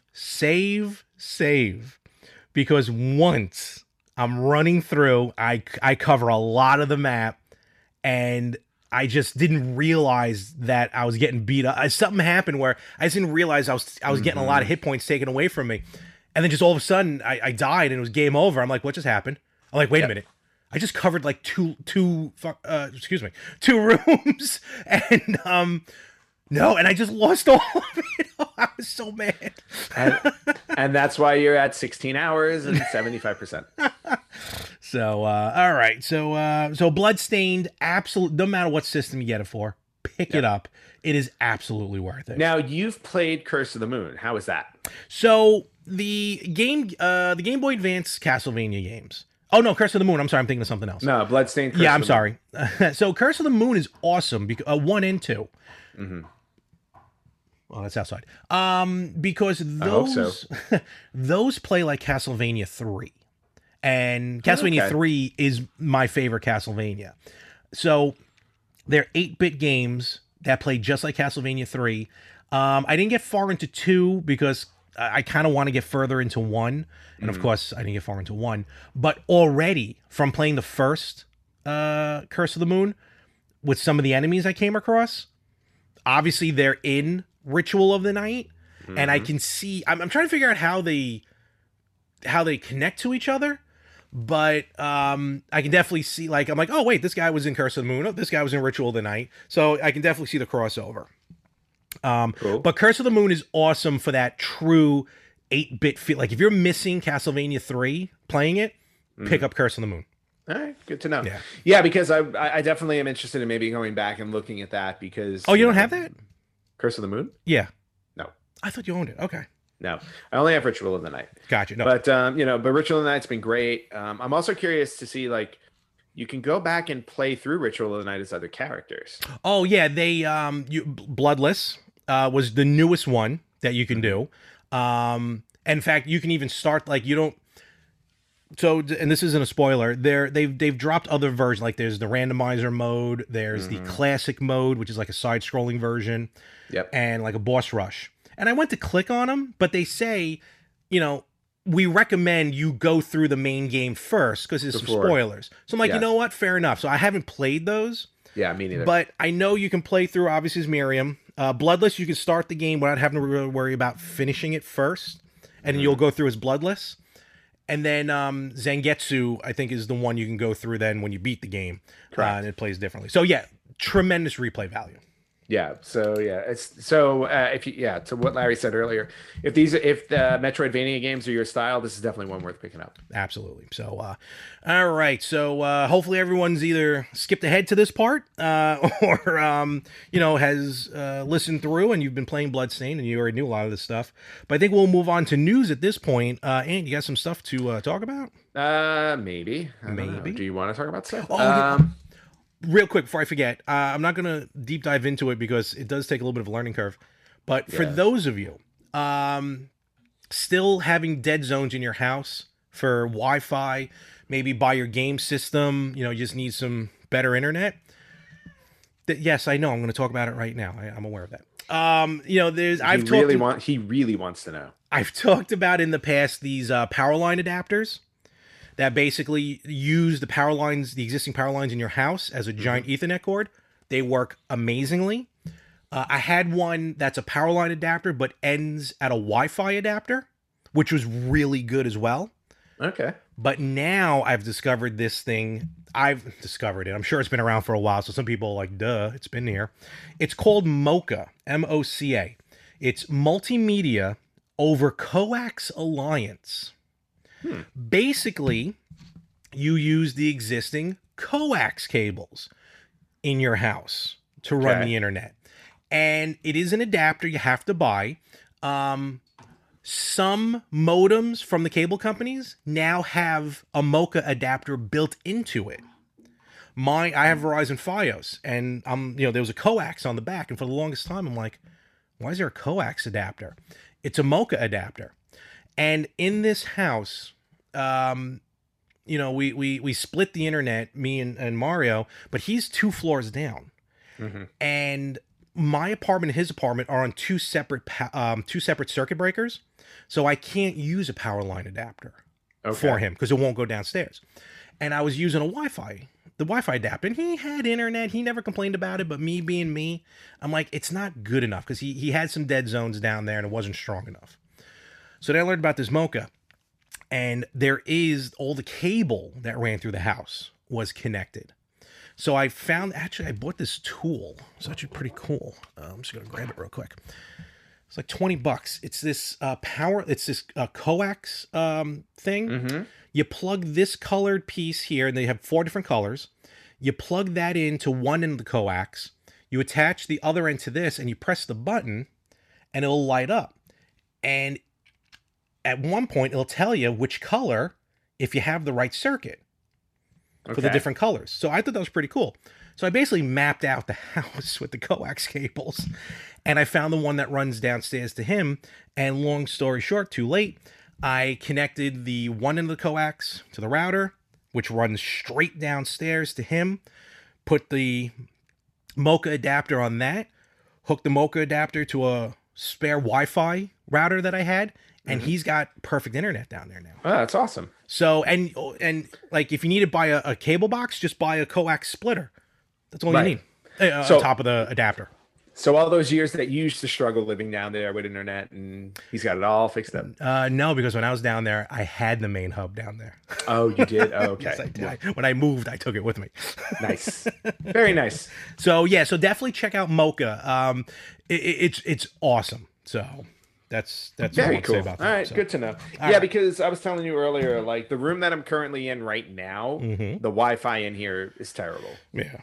because once I'm running through, I cover a lot of the map, and I just didn't realize that I was getting beat up. Something happened where I just didn't realize I was getting a lot of hit points taken away from me, and then just all of a sudden I died and it was game over. I'm like, what just happened? I'm like, wait a minute. I just covered like excuse me, two rooms, and no, and I just lost all of it. I was so mad. and, and that's why you're at 16 hours and 75%. So, all right. So Bloodstained, absolute. No matter what system you get it for, pick it up. It is absolutely worth it. Now you've played Curse of the Moon. How is that? So the Game Boy Advance Castlevania games. Oh no, Curse of the Moon. I'm sorry, I'm thinking of something else. No, Bloodstained. Curse Yeah, of I'm the sorry. So Curse of the Moon is awesome because 1 and 2. Moon. Oh, that's outside. Because I hope so. those play like Castlevania 3. And Castlevania Okay. 3 is my favorite Castlevania. So they're 8-bit games that play just like Castlevania 3. I didn't get far into 2 because I kind of want to get further into 1. And of course, I didn't get far into 1. But already, from playing the first Curse of the Moon, with some of the enemies I came across, obviously they're in Ritual of the Night. And I can see... I'm trying to figure out how they connect to each other. But I can definitely see, like, I'm like, oh, wait, this guy was in Curse of the Moon. Oh, this guy was in Ritual of the Night. So I can definitely see the crossover. Cool. But Curse of the Moon is awesome for that true 8-bit feel. Like, if you're missing Castlevania 3 playing it, pick up Curse of the Moon. All right, good to know. Yeah. Yeah, because I definitely am interested in maybe going back and looking at that because Oh, you don't have that? Curse of the Moon? Yeah. No, I thought you owned it. Okay. no. I only have Ritual of the Night. Gotcha. No. But but Ritual of the Night's been great. I'm also curious to see like you can go back and play through Ritual of the Night as other characters. Oh, yeah. Bloodless was the newest one that you can do. In fact, you can even start, like, you don't. So, and this isn't a spoiler. They've dropped other versions. Like, there's the randomizer mode. There's the classic mode, which is like a side-scrolling version. Yep. And like a boss rush. And I went to click on them, but they say, we recommend you go through the main game first because there's some spoilers. So I'm like, you know what? Fair enough. So I haven't played those. Yeah, me neither. But I know you can play through, obviously, as Miriam. Bloodless, you can start the game without having to really worry about finishing it first. And then you'll go through as Bloodless. And then Zangetsu, I think, is the one you can go through then when you beat the game. Correct. And it plays differently. So, yeah, tremendous replay value. Yeah. So yeah, it's so if you to what Larry said earlier, if the Metroidvania games are your style, this is definitely one worth picking up. Absolutely. So, all right. So, hopefully everyone's either skipped ahead to this part, or has listened through, and you've been playing Bloodstained, and you already knew a lot of this stuff. But I think we'll move on to news at this point. And you got some stuff to talk about? Maybe. I don't know. Maybe. Do you want to talk about stuff? Oh, yeah. real quick before I forget, I'm not gonna deep dive into it because it does take a little bit of a learning curve. But for Yeah. those of you still having dead zones in your house for Wi-Fi, maybe by your game system, you just need some better internet. Yes, I know. I'm going to talk about it right now. I'm aware of that. There's He really wants to know. I've talked about in the past these power line adapters that basically use the existing power lines in your house as a giant Ethernet cord. They work amazingly. I had one that's a power line adapter but ends at a Wi-Fi adapter, which was really good as well. Okay. But now I've discovered this thing. I've discovered it. I'm sure it's been around for a while, so some people are like, duh, it's been here. It's called MoCA, M-O-C-A. It's Multimedia over Coax Alliance. Basically, you use the existing coax cables in your house to run the internet. And it is an adapter you have to buy. Some modems from the cable companies now have a MoCA adapter built into it. I have Verizon Fios, and there was a coax on the back, and for the longest time, I'm like, why is there a coax adapter? It's a MoCA adapter. And in this house, we split the internet, me and Mario, but he's 2 floors down. And my apartment and his apartment are on two separate circuit breakers, so I can't use a power line adapter for him because it won't go downstairs. And I was using the Wi-Fi adapter, and he had internet. He never complained about it, but me being me, I'm like, it's not good enough because he had some dead zones down there and it wasn't strong enough. So then I learned about this MoCA, and there is all the cable that ran through the house was connected. So I bought this tool. It's actually pretty cool. I'm just going to grab it real quick. It's like $20. It's this coax thing. You plug this colored piece here, and they have 4 different colors. You plug that into one end of the coax. You attach the other end to this, and you press the button, and it'll light up. And at one point, it'll tell you which color if you have the right circuit. For the different colors. So I thought that was pretty cool. So I basically mapped out the house with the coax cables, and I found the one that runs downstairs to him. And long story short, too late, I connected the one end of the coax to the router, which runs straight downstairs to him, put the MoCA adapter on that, hooked the MoCA adapter to a spare Wi-Fi router that I had, and he's got perfect internet down there now. Oh, that's awesome. So, and like, if you need to buy a cable box, just buy a coax splitter. That's all you need. On top of the adapter. So all those years that you used to struggle living down there with internet, and he's got it all fixed up. No, because when I was down there, I had the main hub down there. Oh, you did? Oh, okay. Yes, I did. When I moved, I took it with me. Nice. Very nice. So definitely check out MoCA. It's awesome. So that's very cool. Say about that. All right, good to know. Right. Because I was telling you earlier, like the room that I'm currently in right now, the Wi-Fi in here is terrible. Yeah.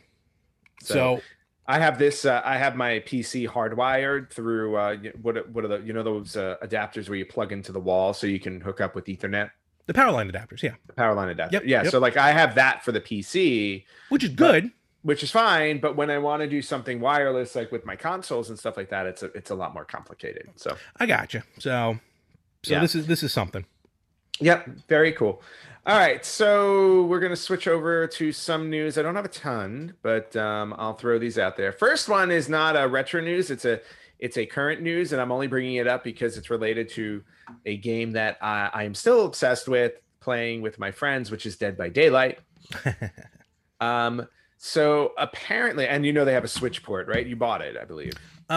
So I have this. I have my PC hardwired through what are the those adapters where you plug into the wall so you can hook up with Ethernet. The power line adapters, yeah. The power line adapter, yeah. So like I have that for the PC, which is good. Which is fine, but when I want to do something wireless, like with my consoles and stuff like that, it's a lot more complicated. So I gotcha. So this is something. Yep, very cool. All right, so we're gonna switch over to some news. I don't have a ton, but I'll throw these out there. First one is not a retro news; it's a current news, and I'm only bringing it up because it's related to a game that I am still obsessed with playing with my friends, which is Dead by Daylight. So apparently, and they have a Switch port, right? You bought it, I believe.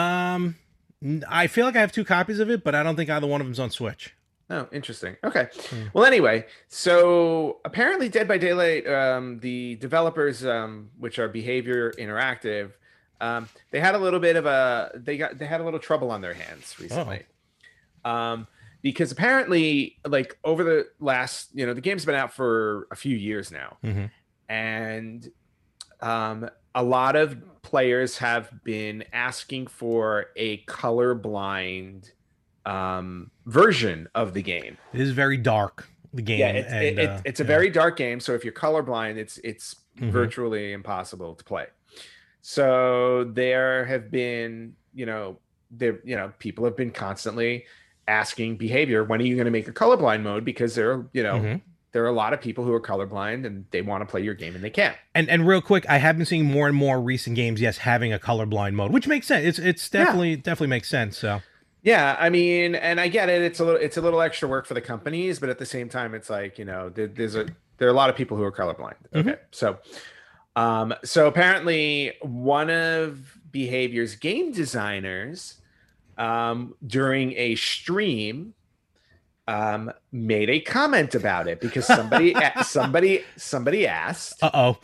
I feel like I have 2 copies of it, but I don't think either one of them's on Switch. Oh, interesting. Okay. Well, anyway, so apparently Dead by Daylight, the developers, which are Behavior Interactive, they had a little bit of they had a little trouble on their hands recently. Because apparently, like over the last, the game's been out for a few years now. And a lot of players have been asking for a colorblind version of the game. It is very dark. the game. Yeah, and it's a very dark game. So if you're colorblind, it's Mhm. virtually impossible to play. So there have been, people have been constantly asking behavior, when are you going to make a colorblind mode? Because Mhm. there are a lot of people who are colorblind and they want to play your game and they can't. And real quick, I have been seeing more and more recent games, yes, having a colorblind mode, which makes sense. It's definitely makes sense. So Yeah, I mean, and I get it. It's a little extra work for the companies, but at the same time, it's like, there are a lot of people who are colorblind. Mhm. Okay, so apparently one of Behavior's game designers, during a stream, made a comment about it because somebody asked, Uh-oh.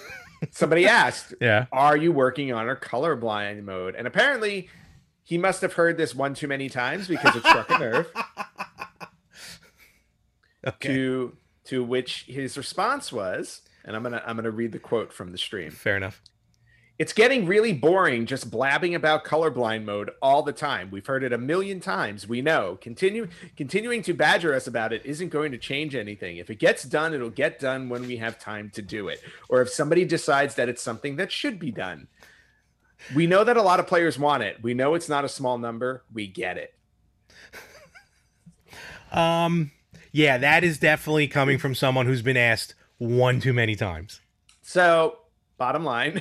Yeah. are you working on a colorblind mode? And apparently he must have heard this one too many times because it struck a nerve. Okay. To which his response was, and I'm gonna read the quote from the stream. Fair enough. It's getting really boring just blabbing about colorblind mode all the time. We've heard it a million times. We know. Continuing to badger us about it isn't going to change anything. If it gets done, it'll get done when we have time to do it. Or if somebody decides that it's something that should be done. We know that a lot of players want it. We know it's not a small number. We get it. Yeah, that is definitely coming from someone who's been asked one too many times. So, bottom line,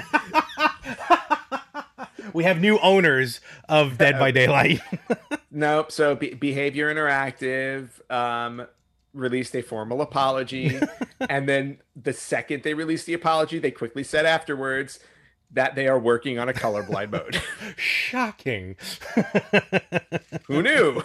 we have new owners of Dead by Daylight. nope. So, Behavior Interactive released a formal apology, and then the second they released the apology, they quickly said afterwards that they are working on a colorblind mode. Shocking. Who knew?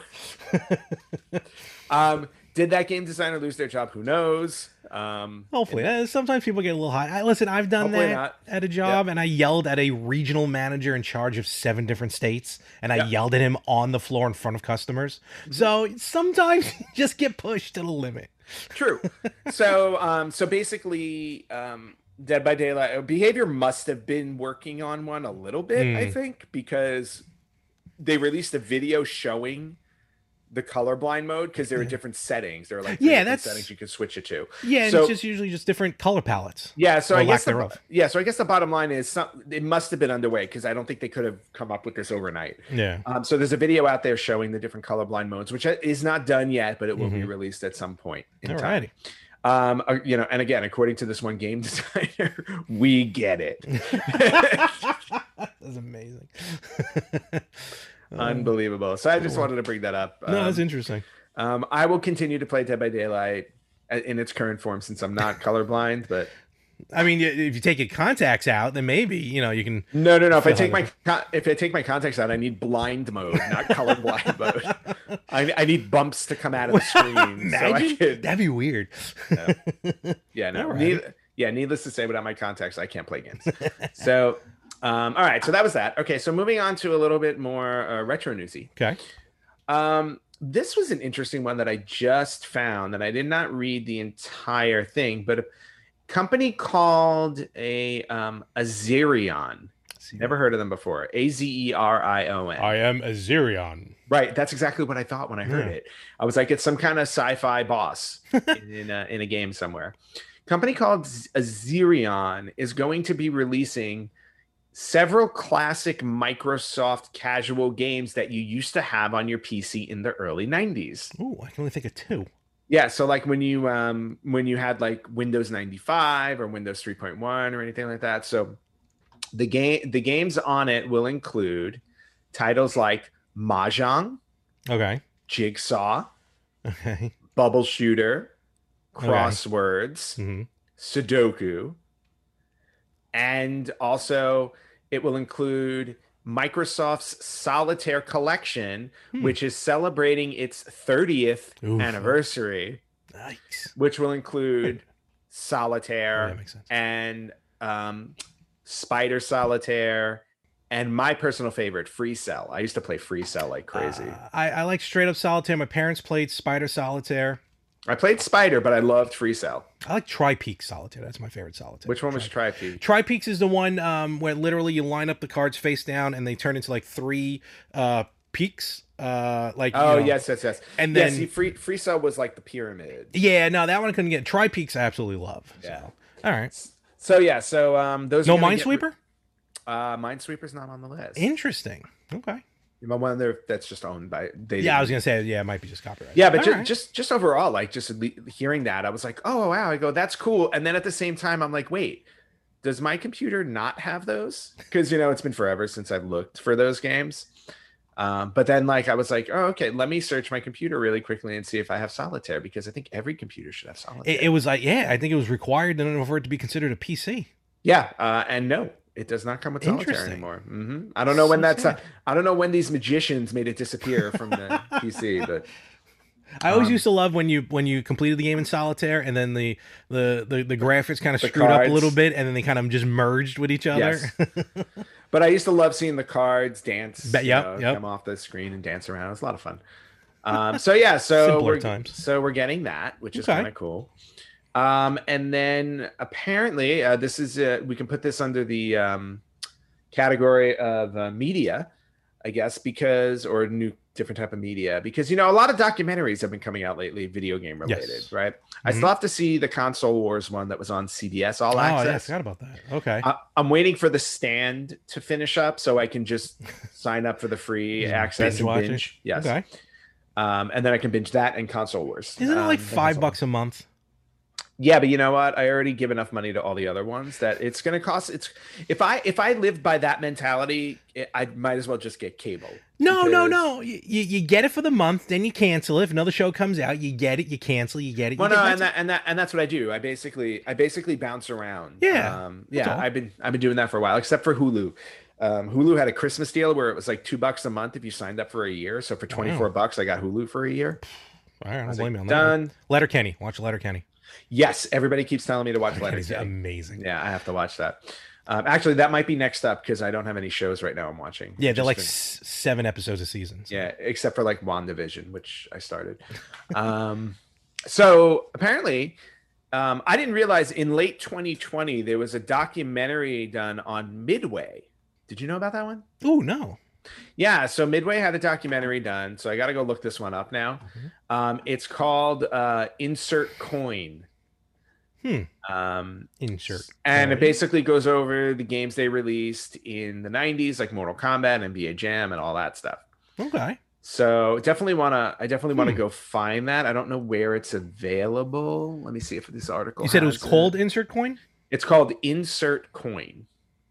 Did that game designer lose their job? Who knows? Hopefully. Sometimes people get a little hot. Listen, I've done that not. at a job, Yep. and I yelled at a regional manager in charge of 7 different states, and I Yep. yelled at him on the floor in front of customers. So sometimes you just get pushed to the limit. True. So basically, Dead by Daylight Behavior must have been working on one a little bit, I think, because they released a video showing the colorblind mode because there are different settings. There are like different settings you can switch it to. Yeah, and it's just usually just different color palettes. Yeah, so I guess thereof. I guess the bottom line is it must have been underway because I don't think they could have come up with this overnight. Yeah. So there's a video out there showing the different colorblind modes, which is not done yet, but it will be released at some point in time. And again, according to this one game designer, we get it. That's amazing. Unbelievable. So I just wanted to bring that up. No, that's interesting. I will continue to play Dead by Daylight in its current form since I'm not colorblind, but I mean, if you take your contacts out, then maybe you can. No. If I take my contacts out, I need blind mode, not colorblind mode. I need bumps to come out of the screen. Imagine that'd be weird. Needless to say, without my contacts, I can't play games. So, all right. So that was that. Okay. So moving on to a little bit more retro newsy. Okay. This was an interesting one that I just found, and I did not read the entire thing, but a company called Azerion. Never heard of them before. Azerion. I am Azerion. Right. That's exactly what I thought when I heard it. I was like, it's some kind of sci-fi boss in a game somewhere. Company called Azerion is going to be releasing several classic Microsoft casual games that you used to have on your PC in the early 90s. Ooh, I can only think of 2. Yeah, so like when you had like Windows 95 or Windows 3.1 or anything like that. So the games on it will include titles like Mahjong, okay, Jigsaw, okay, Bubble Shooter, Crosswords, Sudoku, and also it will include Microsoft's Solitaire Collection, which is celebrating its 30th anniversary. Nice. Which will include Solitaire and Spider Solitaire, and my personal favorite, Free Cell. I used to play Free Cell like crazy. I like straight up Solitaire. My parents played Spider Solitaire. I played Spider, but I loved Free Cell. I like Tri-Peaks Solitaire. That's my favorite Solitaire. Which one was Tri-Peaks? Tri-Peaks is the one where literally you line up the cards face down and they turn into like 3 peaks. Oh, yes. And Yeah, then see, Frieza was like the pyramid. yeah, no, that one I couldn't get. Tri Peaks I absolutely love. Yeah. So all right, So yeah, so those no are gonna Minesweeper. Minesweeper's not on the list. Interesting. Okay. One there that's just owned by they. Yeah, I was gonna say yeah, it might be just copyright. Yeah, but All right. just overall, like just hearing that, I was like, oh wow, I go, that's cool. And then at the same time, I'm like, wait, does my computer not have those? Because it's been forever since I've looked for those games. But then like I was like, oh okay, let me search my computer really quickly and see if I have Solitaire, because I think every computer should have Solitaire. It was like yeah, I think it was required in order for it to be considered a PC. Yeah, and no, it does not come with Solitaire Interesting. anymore. I don't know when So that's. sad. I don't know when these magicians made it disappear from the PC, but I always used to love when you completed the game in Solitaire and then the graphics kind of screwed up a cards. little bit and then they kind of just merged with each other. Yes. But I used to love seeing the cards dance, Yep. come off the screen and dance around. It was a lot of fun. So yeah, so Simpler times. So we're getting that, which is Okay. kind of cool. And then apparently, this is we can put this under the category of media, I guess, or new different type of media, because a lot of documentaries have been coming out lately, video game related, Yes. right? I still have to see the Console Wars one that was on CBS All Oh yeah, I Access. forgot about that. Okay. I'm waiting for The Stand to finish up so I can just sign up for the free Just access and binge watch it? binge. Yes. Okay. And then I can binge that and Console Wars. Isn't it like the $5 console. a month? Yeah, but you know what? I already give enough money to all the other ones that it's going to cost. If I lived by that mentality, I might as well just get cable. No. Because- You get it for the month, then you cancel it. If another show comes out, you get it, you cancel, you get it. Well, you no, get, and that's what I do. I basically bounce around. Yeah, that's all. I've been doing that for a while, except for Hulu. Hulu had a Christmas deal where it was like $2 a month if you signed up for a year. So for $24, I got Hulu for a year. All right, I don't was blame like, you on that. done. Letterkenny. Watch Letterkenny. Yes, everybody keeps telling me to watch Letterkenny's Letterkenny. amazing. Yeah, I have to watch that. Actually, that might be next up because I don't have any shows right now I'm watching. Yeah, they're Just like been- 7 episodes a season. So. Yeah, except for like WandaVision, which I started. So apparently, I didn't realize in late 2020 there was a documentary done on Midway. Did you know about that one? Oh no. Yeah, so Midway had a documentary done. So I got to go look this one up now. It's called Insert Coin. Insert. And it basically goes over the games they released in the 90s, like Mortal Kombat, NBA Jam, and all that stuff. Okay. So I definitely wanna go find that. I don't know where it's available. Let me see if this article. You said it was has called Insert Coin? It's called Insert Coin.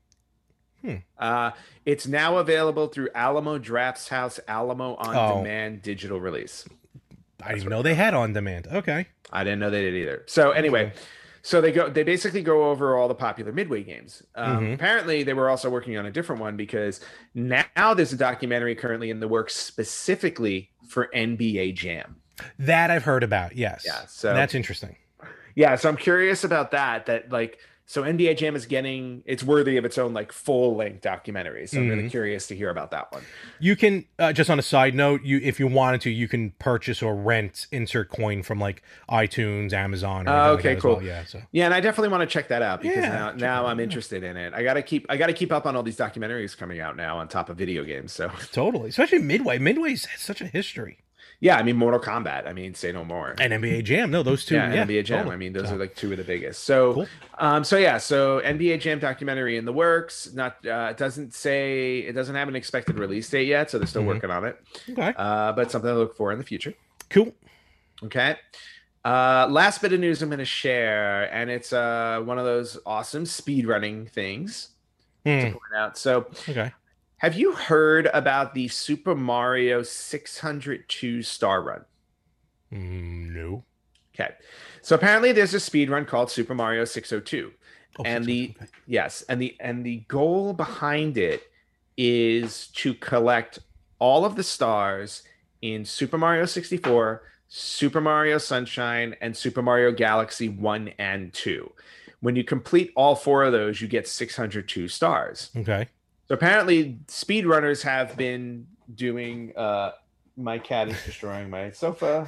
It's now available through Alamo Drafts House, Alamo On Demand digital release. I didn't even know they had on demand. Okay. I didn't know they did either. So anyway, so they basically go over all the popular Midway games. Apparently, they were also working on a different one because now there's a documentary currently in the works specifically for NBA Jam. That I've heard about. Yes. Yeah, so- that's interesting. Yeah, so I'm curious about that. So NBA Jam it's worthy of its own like full length documentary. So I'm really curious to hear about that one. You can just on a side note, if you wanted to, you can purchase or rent Insert Coin from like iTunes, Amazon. Or anything like Okay, that as cool. well. Yeah. So Yeah, and I definitely want to check that out because Yeah, check now it I'm interested in it. I gotta keep up on all these documentaries coming out now on top of video games. So totally, especially Midway. Midway's such a history. yeah, I mean Mortal Kombat. I mean, say no more. And NBA Jam. No, those two. Yeah, Yeah, NBA Jam. totally. I mean, those So, are like two of the biggest. So, Cool. so NBA Jam documentary in the works. Not it doesn't have an expected release date yet, so they're still working on it. okay. But something to look for in the future. Cool. Okay. Last bit of news I'm going to share, and it's one of those awesome speedrunning things to point out. So, Okay. have you heard about the Super Mario 602 star run? No. Okay. So apparently there's a speed run called Super Mario 602. Oh, And okay. the goal behind it is to collect all of the stars in Super Mario 64, Super Mario Sunshine, and Super Mario Galaxy 1 and 2. When you complete all 4 of those, you get 602 stars. Okay. So apparently speedrunners have been doing my cat is destroying my sofa.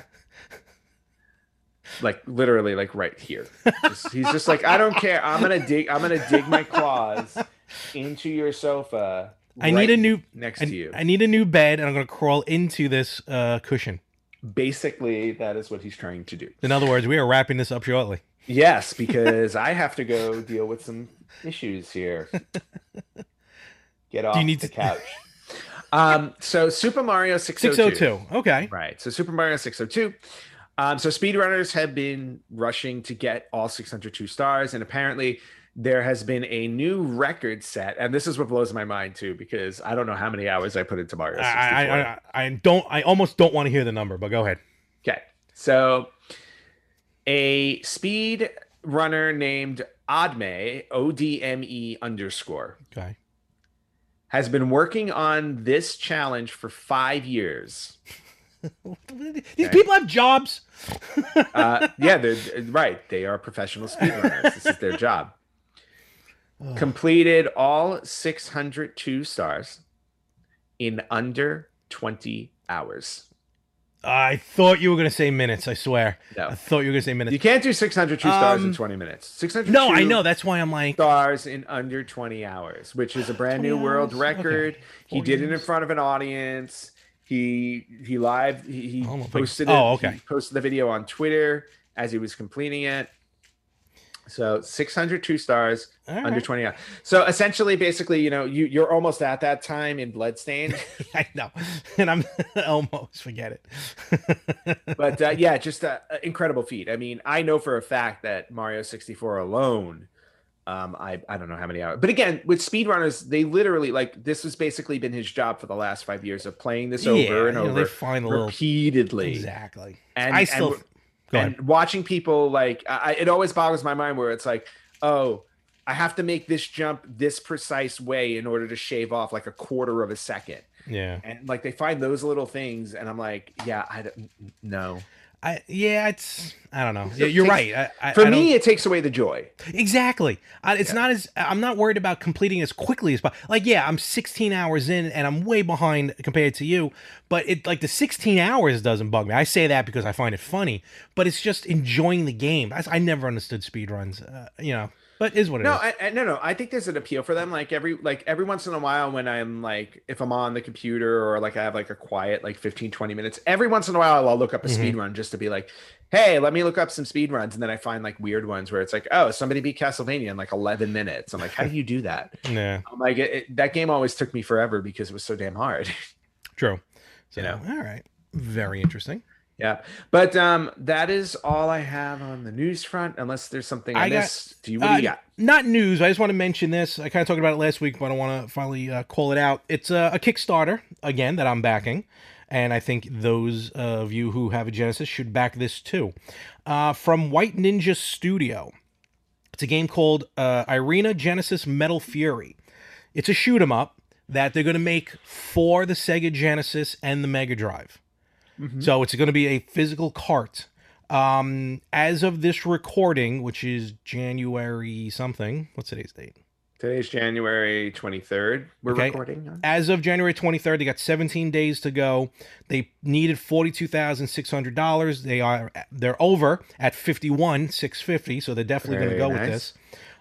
Like literally like right here. He's just like, I don't care. I'm gonna dig my claws into your sofa I need a new next to you. I need a new bed, and I'm going to crawl into this cushion. Basically, that is what he's trying to do. In other words, we are wrapping this up shortly. Yes, because I have to go deal with some issues here. Get off the couch. So Super Mario 602. 602. Okay. Right. So Super Mario 602. So speedrunners have been rushing to get all 602 stars, and apparently there has been a new record set, and this is what blows my mind too, because I don't know how many hours I put into Mario 64. I almost don't want to hear the number, but go ahead. Okay. So a speed runner named Odme, ODME _, Okay. has been working on this challenge for 5 years. These people have jobs. Yeah, they're right. They are professional speedrunners. This is their job. Completed all 602 stars in under 20 hours. I thought you were going to say minutes, I swear. No. I thought you were going to say minutes. You can't do 602 stars in 20 minutes. 602 No, I know. That's why I'm like... stars in under 20 hours, which is a brand new world record. Okay. He did it in front of an audience. He posted it. Oh, okay. He posted the video on Twitter as he was completing it. So 602 stars under 20 hours. So essentially, basically, you're almost at that time in Bloodstained. I know, and I'm almost forget it. But yeah, just an incredible feat. I mean, I know for a fact that Mario 64 alone, I don't know how many hours. But again, with speedrunners, they literally this has basically been his job for the last 5 years of playing this over and over, they find repeatedly. Exactly. And I still. And watching people it always boggles my mind where it's like, oh, I have to make this jump this precise way in order to shave off like a quarter of a second. Yeah. And they find those little things, and I'm like, yeah, I don't know. I don't know. Yeah, you're right. For me, it takes away the joy. Exactly. I'm not worried about completing as quickly as possible. I'm 16 hours in and I'm way behind compared to you, but the 16 hours doesn't bug me. I say that because I find it funny, but it's just enjoying the game. I never understood speedruns, but it is what it is. No. I think there's an appeal for them. Every once in a while when I'm if I'm on the computer or I have a quiet 15, 20 minutes, every once in a while I'll look up a speed run just to be hey, let me look up some speed runs. And then I find weird ones where it's oh, somebody beat Castlevania in 11 minutes. I'm how do you do that? Yeah. I'm that game always took me forever because it was so damn hard. True. So, all right. Very interesting. Yeah, but that is all I have on the news front, unless there's something I missed. What do you got? Not news. I just want to mention this. I kind of talked about it last week, but I want to finally call it out. It's a Kickstarter, again, that I'm backing, and I think those of you who have a Genesis should back this too. From White Ninja Studio. It's a game called Irina Genesis Metal Fury. It's a shoot-'em-up that they're going to make for the Sega Genesis and the Mega Drive. Mm-hmm. So it's going to be a physical cart. As of this recording, which is January something. What's today's date? Today's January 23rd. We're recording on. As of January 23rd, they got 17 days to go. They needed $42,600. They're over at $51,650, so they're definitely going to go with this.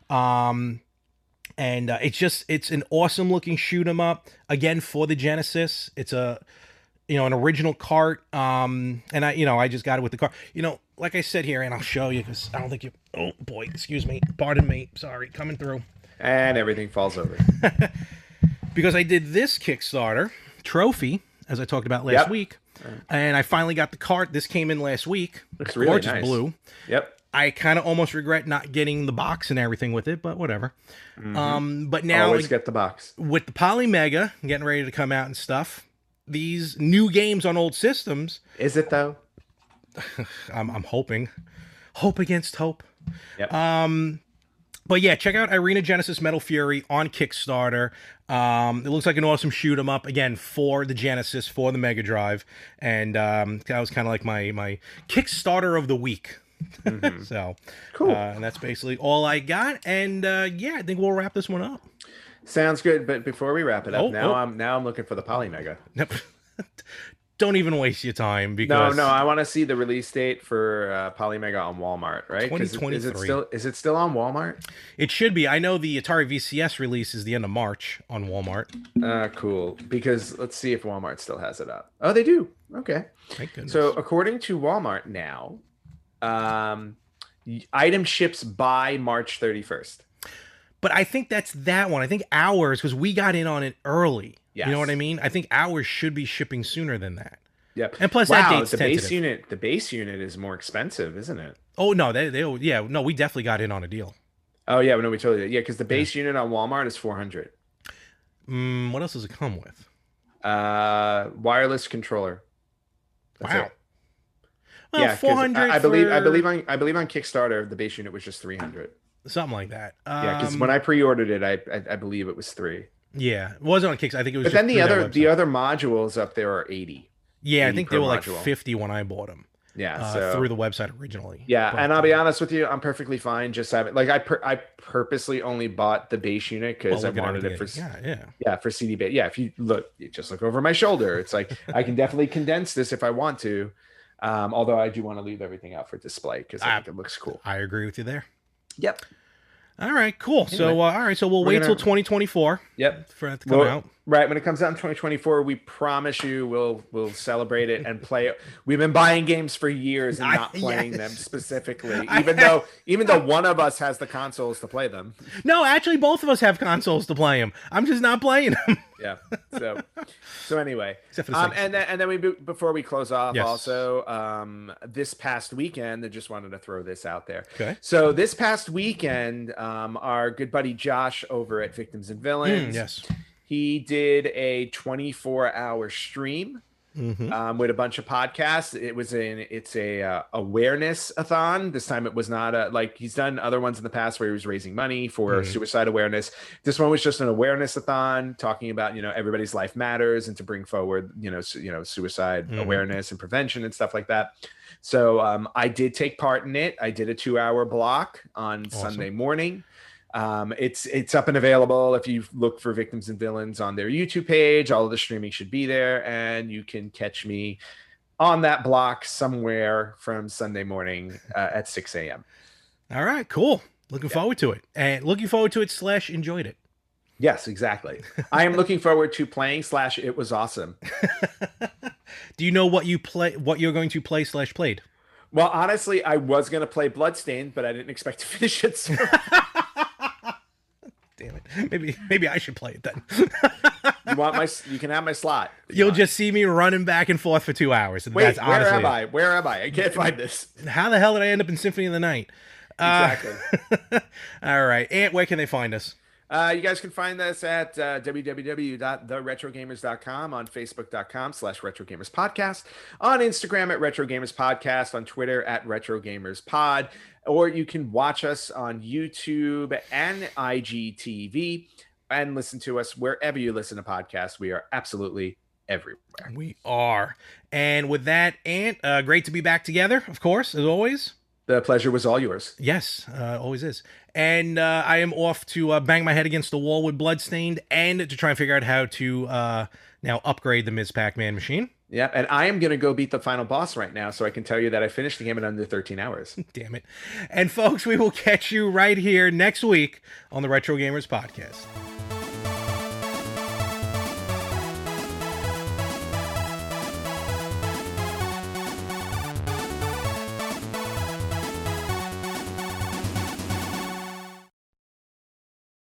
And it's an awesome looking shoot 'em up again for the Genesis. It's an original cart. And I just got it with the cart. Like I said here, and I'll show you because I don't think you. Oh boy, excuse me, pardon me. Sorry, coming through. And everything falls over. Because I did this Kickstarter trophy, as I talked about last week, and I finally got the cart. This came in last week. Looks really nice. Blue. Yep. I kind of almost regret not getting the box and everything with it, but whatever. Mm-hmm. But now always get the box with the Poly Mega getting ready to come out and stuff. These new games on old systems. Is it though? I'm hoping. Hope against hope. Yep. But yeah, check out Irina Genesis Metal Fury on Kickstarter. It looks like an awesome shoot 'em up again for the Genesis, for the Mega Drive, and that was kind of like my Kickstarter of the week. Mm-hmm. So cool. And that's basically all I got. And I think we'll wrap this one up. Sounds good. But before we wrap it up, I'm looking for the Poly Mega. don't even waste your time No, because no, I want to see the release date for Polymega on Walmart, right? 'Cause is it still on Walmart? it should be. I know the Atari VCS release is the end of March on Walmart. Cool. Because let's see if Walmart still has it up. Oh, they do. Okay. Thank goodness. So according to Walmart now, item ships by March 31st. But I think that's that one. I think ours, because we got in on it early. Yes. You know what I mean? I think ours should be shipping sooner than that. Yep. And plus that date's the tentative. the base unit is more expensive, isn't it? Oh no, we definitely got in on a deal. Oh yeah, no, we totally did. Yeah, because the base unit on Walmart is 400. What else does it come with? Wireless controller. That's Wow. it. Well, Yeah, 'cause 400. I believe I believe on Kickstarter the base unit was just 300. something like that. Yeah, because when I pre-ordered it, I believe it was 3. Yeah, it wasn't on Kickstarter. I think it was. But just then through the their other website. modules up there are 80. Yeah, I 80 think per they were like module. 50 when I bought them. Yeah, so Through the website originally. yeah, But, and I'll be honest with you, I'm perfectly fine just having like I purposely only bought the base unit because well, I look at wanted it for everything. for CD base. Yeah, if you just look over my shoulder. It's like I can definitely condense this if I want to. Although I do want to leave everything out for display because I think it looks cool. I agree with you there. Yep. All right, cool. Anyway, So, all right, so we'll wait till 2024 Yep. for it to come out. Right when it comes out in 2024, we promise you we'll celebrate it and play it. We've been buying games for years and not playing them specifically, even though one of us has the consoles to play them. No, actually, both of us have consoles to play them. I'm just not playing them. Yeah. So anyway, Except for the and then before we close off, Yes. also this past weekend, I just wanted to throw this out there. Okay. So this past weekend, our good buddy Josh over at Victims and Villains, Yes. he did a 24-hour stream with a bunch of podcasts. It's a awareness-a-thon. This time it was not like he's done other ones in the past where he was raising money for suicide awareness. This one was just an awareness-a-thon talking about, everybody's life matters and to bring forward, suicide awareness and prevention and stuff like that. So I did take part in it. I did a 2-hour block on Sunday morning. It's up and available. If you look for Victims and Villains on their YouTube page, all of the streaming should be there, and you can catch me on that block somewhere from Sunday morning at 6 a.m. All right, cool. Looking forward to it. And looking forward to it / enjoyed it. Yes, exactly. I am looking forward to playing / it was awesome. Do you know what you're going to play / played? Well, honestly, I was going to play Bloodstained, but I didn't expect to finish it. So. Damn it. Maybe I should play it then. You can have my slot. You'll just see me running back and forth for 2 hours. Wait, that's where honestly am I? Where am I? I can't find this. How the hell did I end up in Symphony of the Night? Exactly. All right. Ant, where can they find us? You guys can find us at www.theretrogamers.com, on facebook.com/retrogamerspodcast, on Instagram at retrogamerspodcast, on Twitter at retrogamerspod, or you can watch us on YouTube and IGTV and listen to us wherever you listen to podcasts. We are absolutely everywhere. We are. And with that, Ant, great to be back together, of course, as always. The pleasure was all yours. Yes, always is. And I am off to bang my head against the wall with Bloodstained and to try and figure out how to now upgrade the Ms. Pac-Man machine. Yeah, and I am going to go beat the final boss right now, so I can tell you that I finished the game in under 13 hours. Damn it. And folks, we will catch you right here next week on the Retro Gamers Podcast.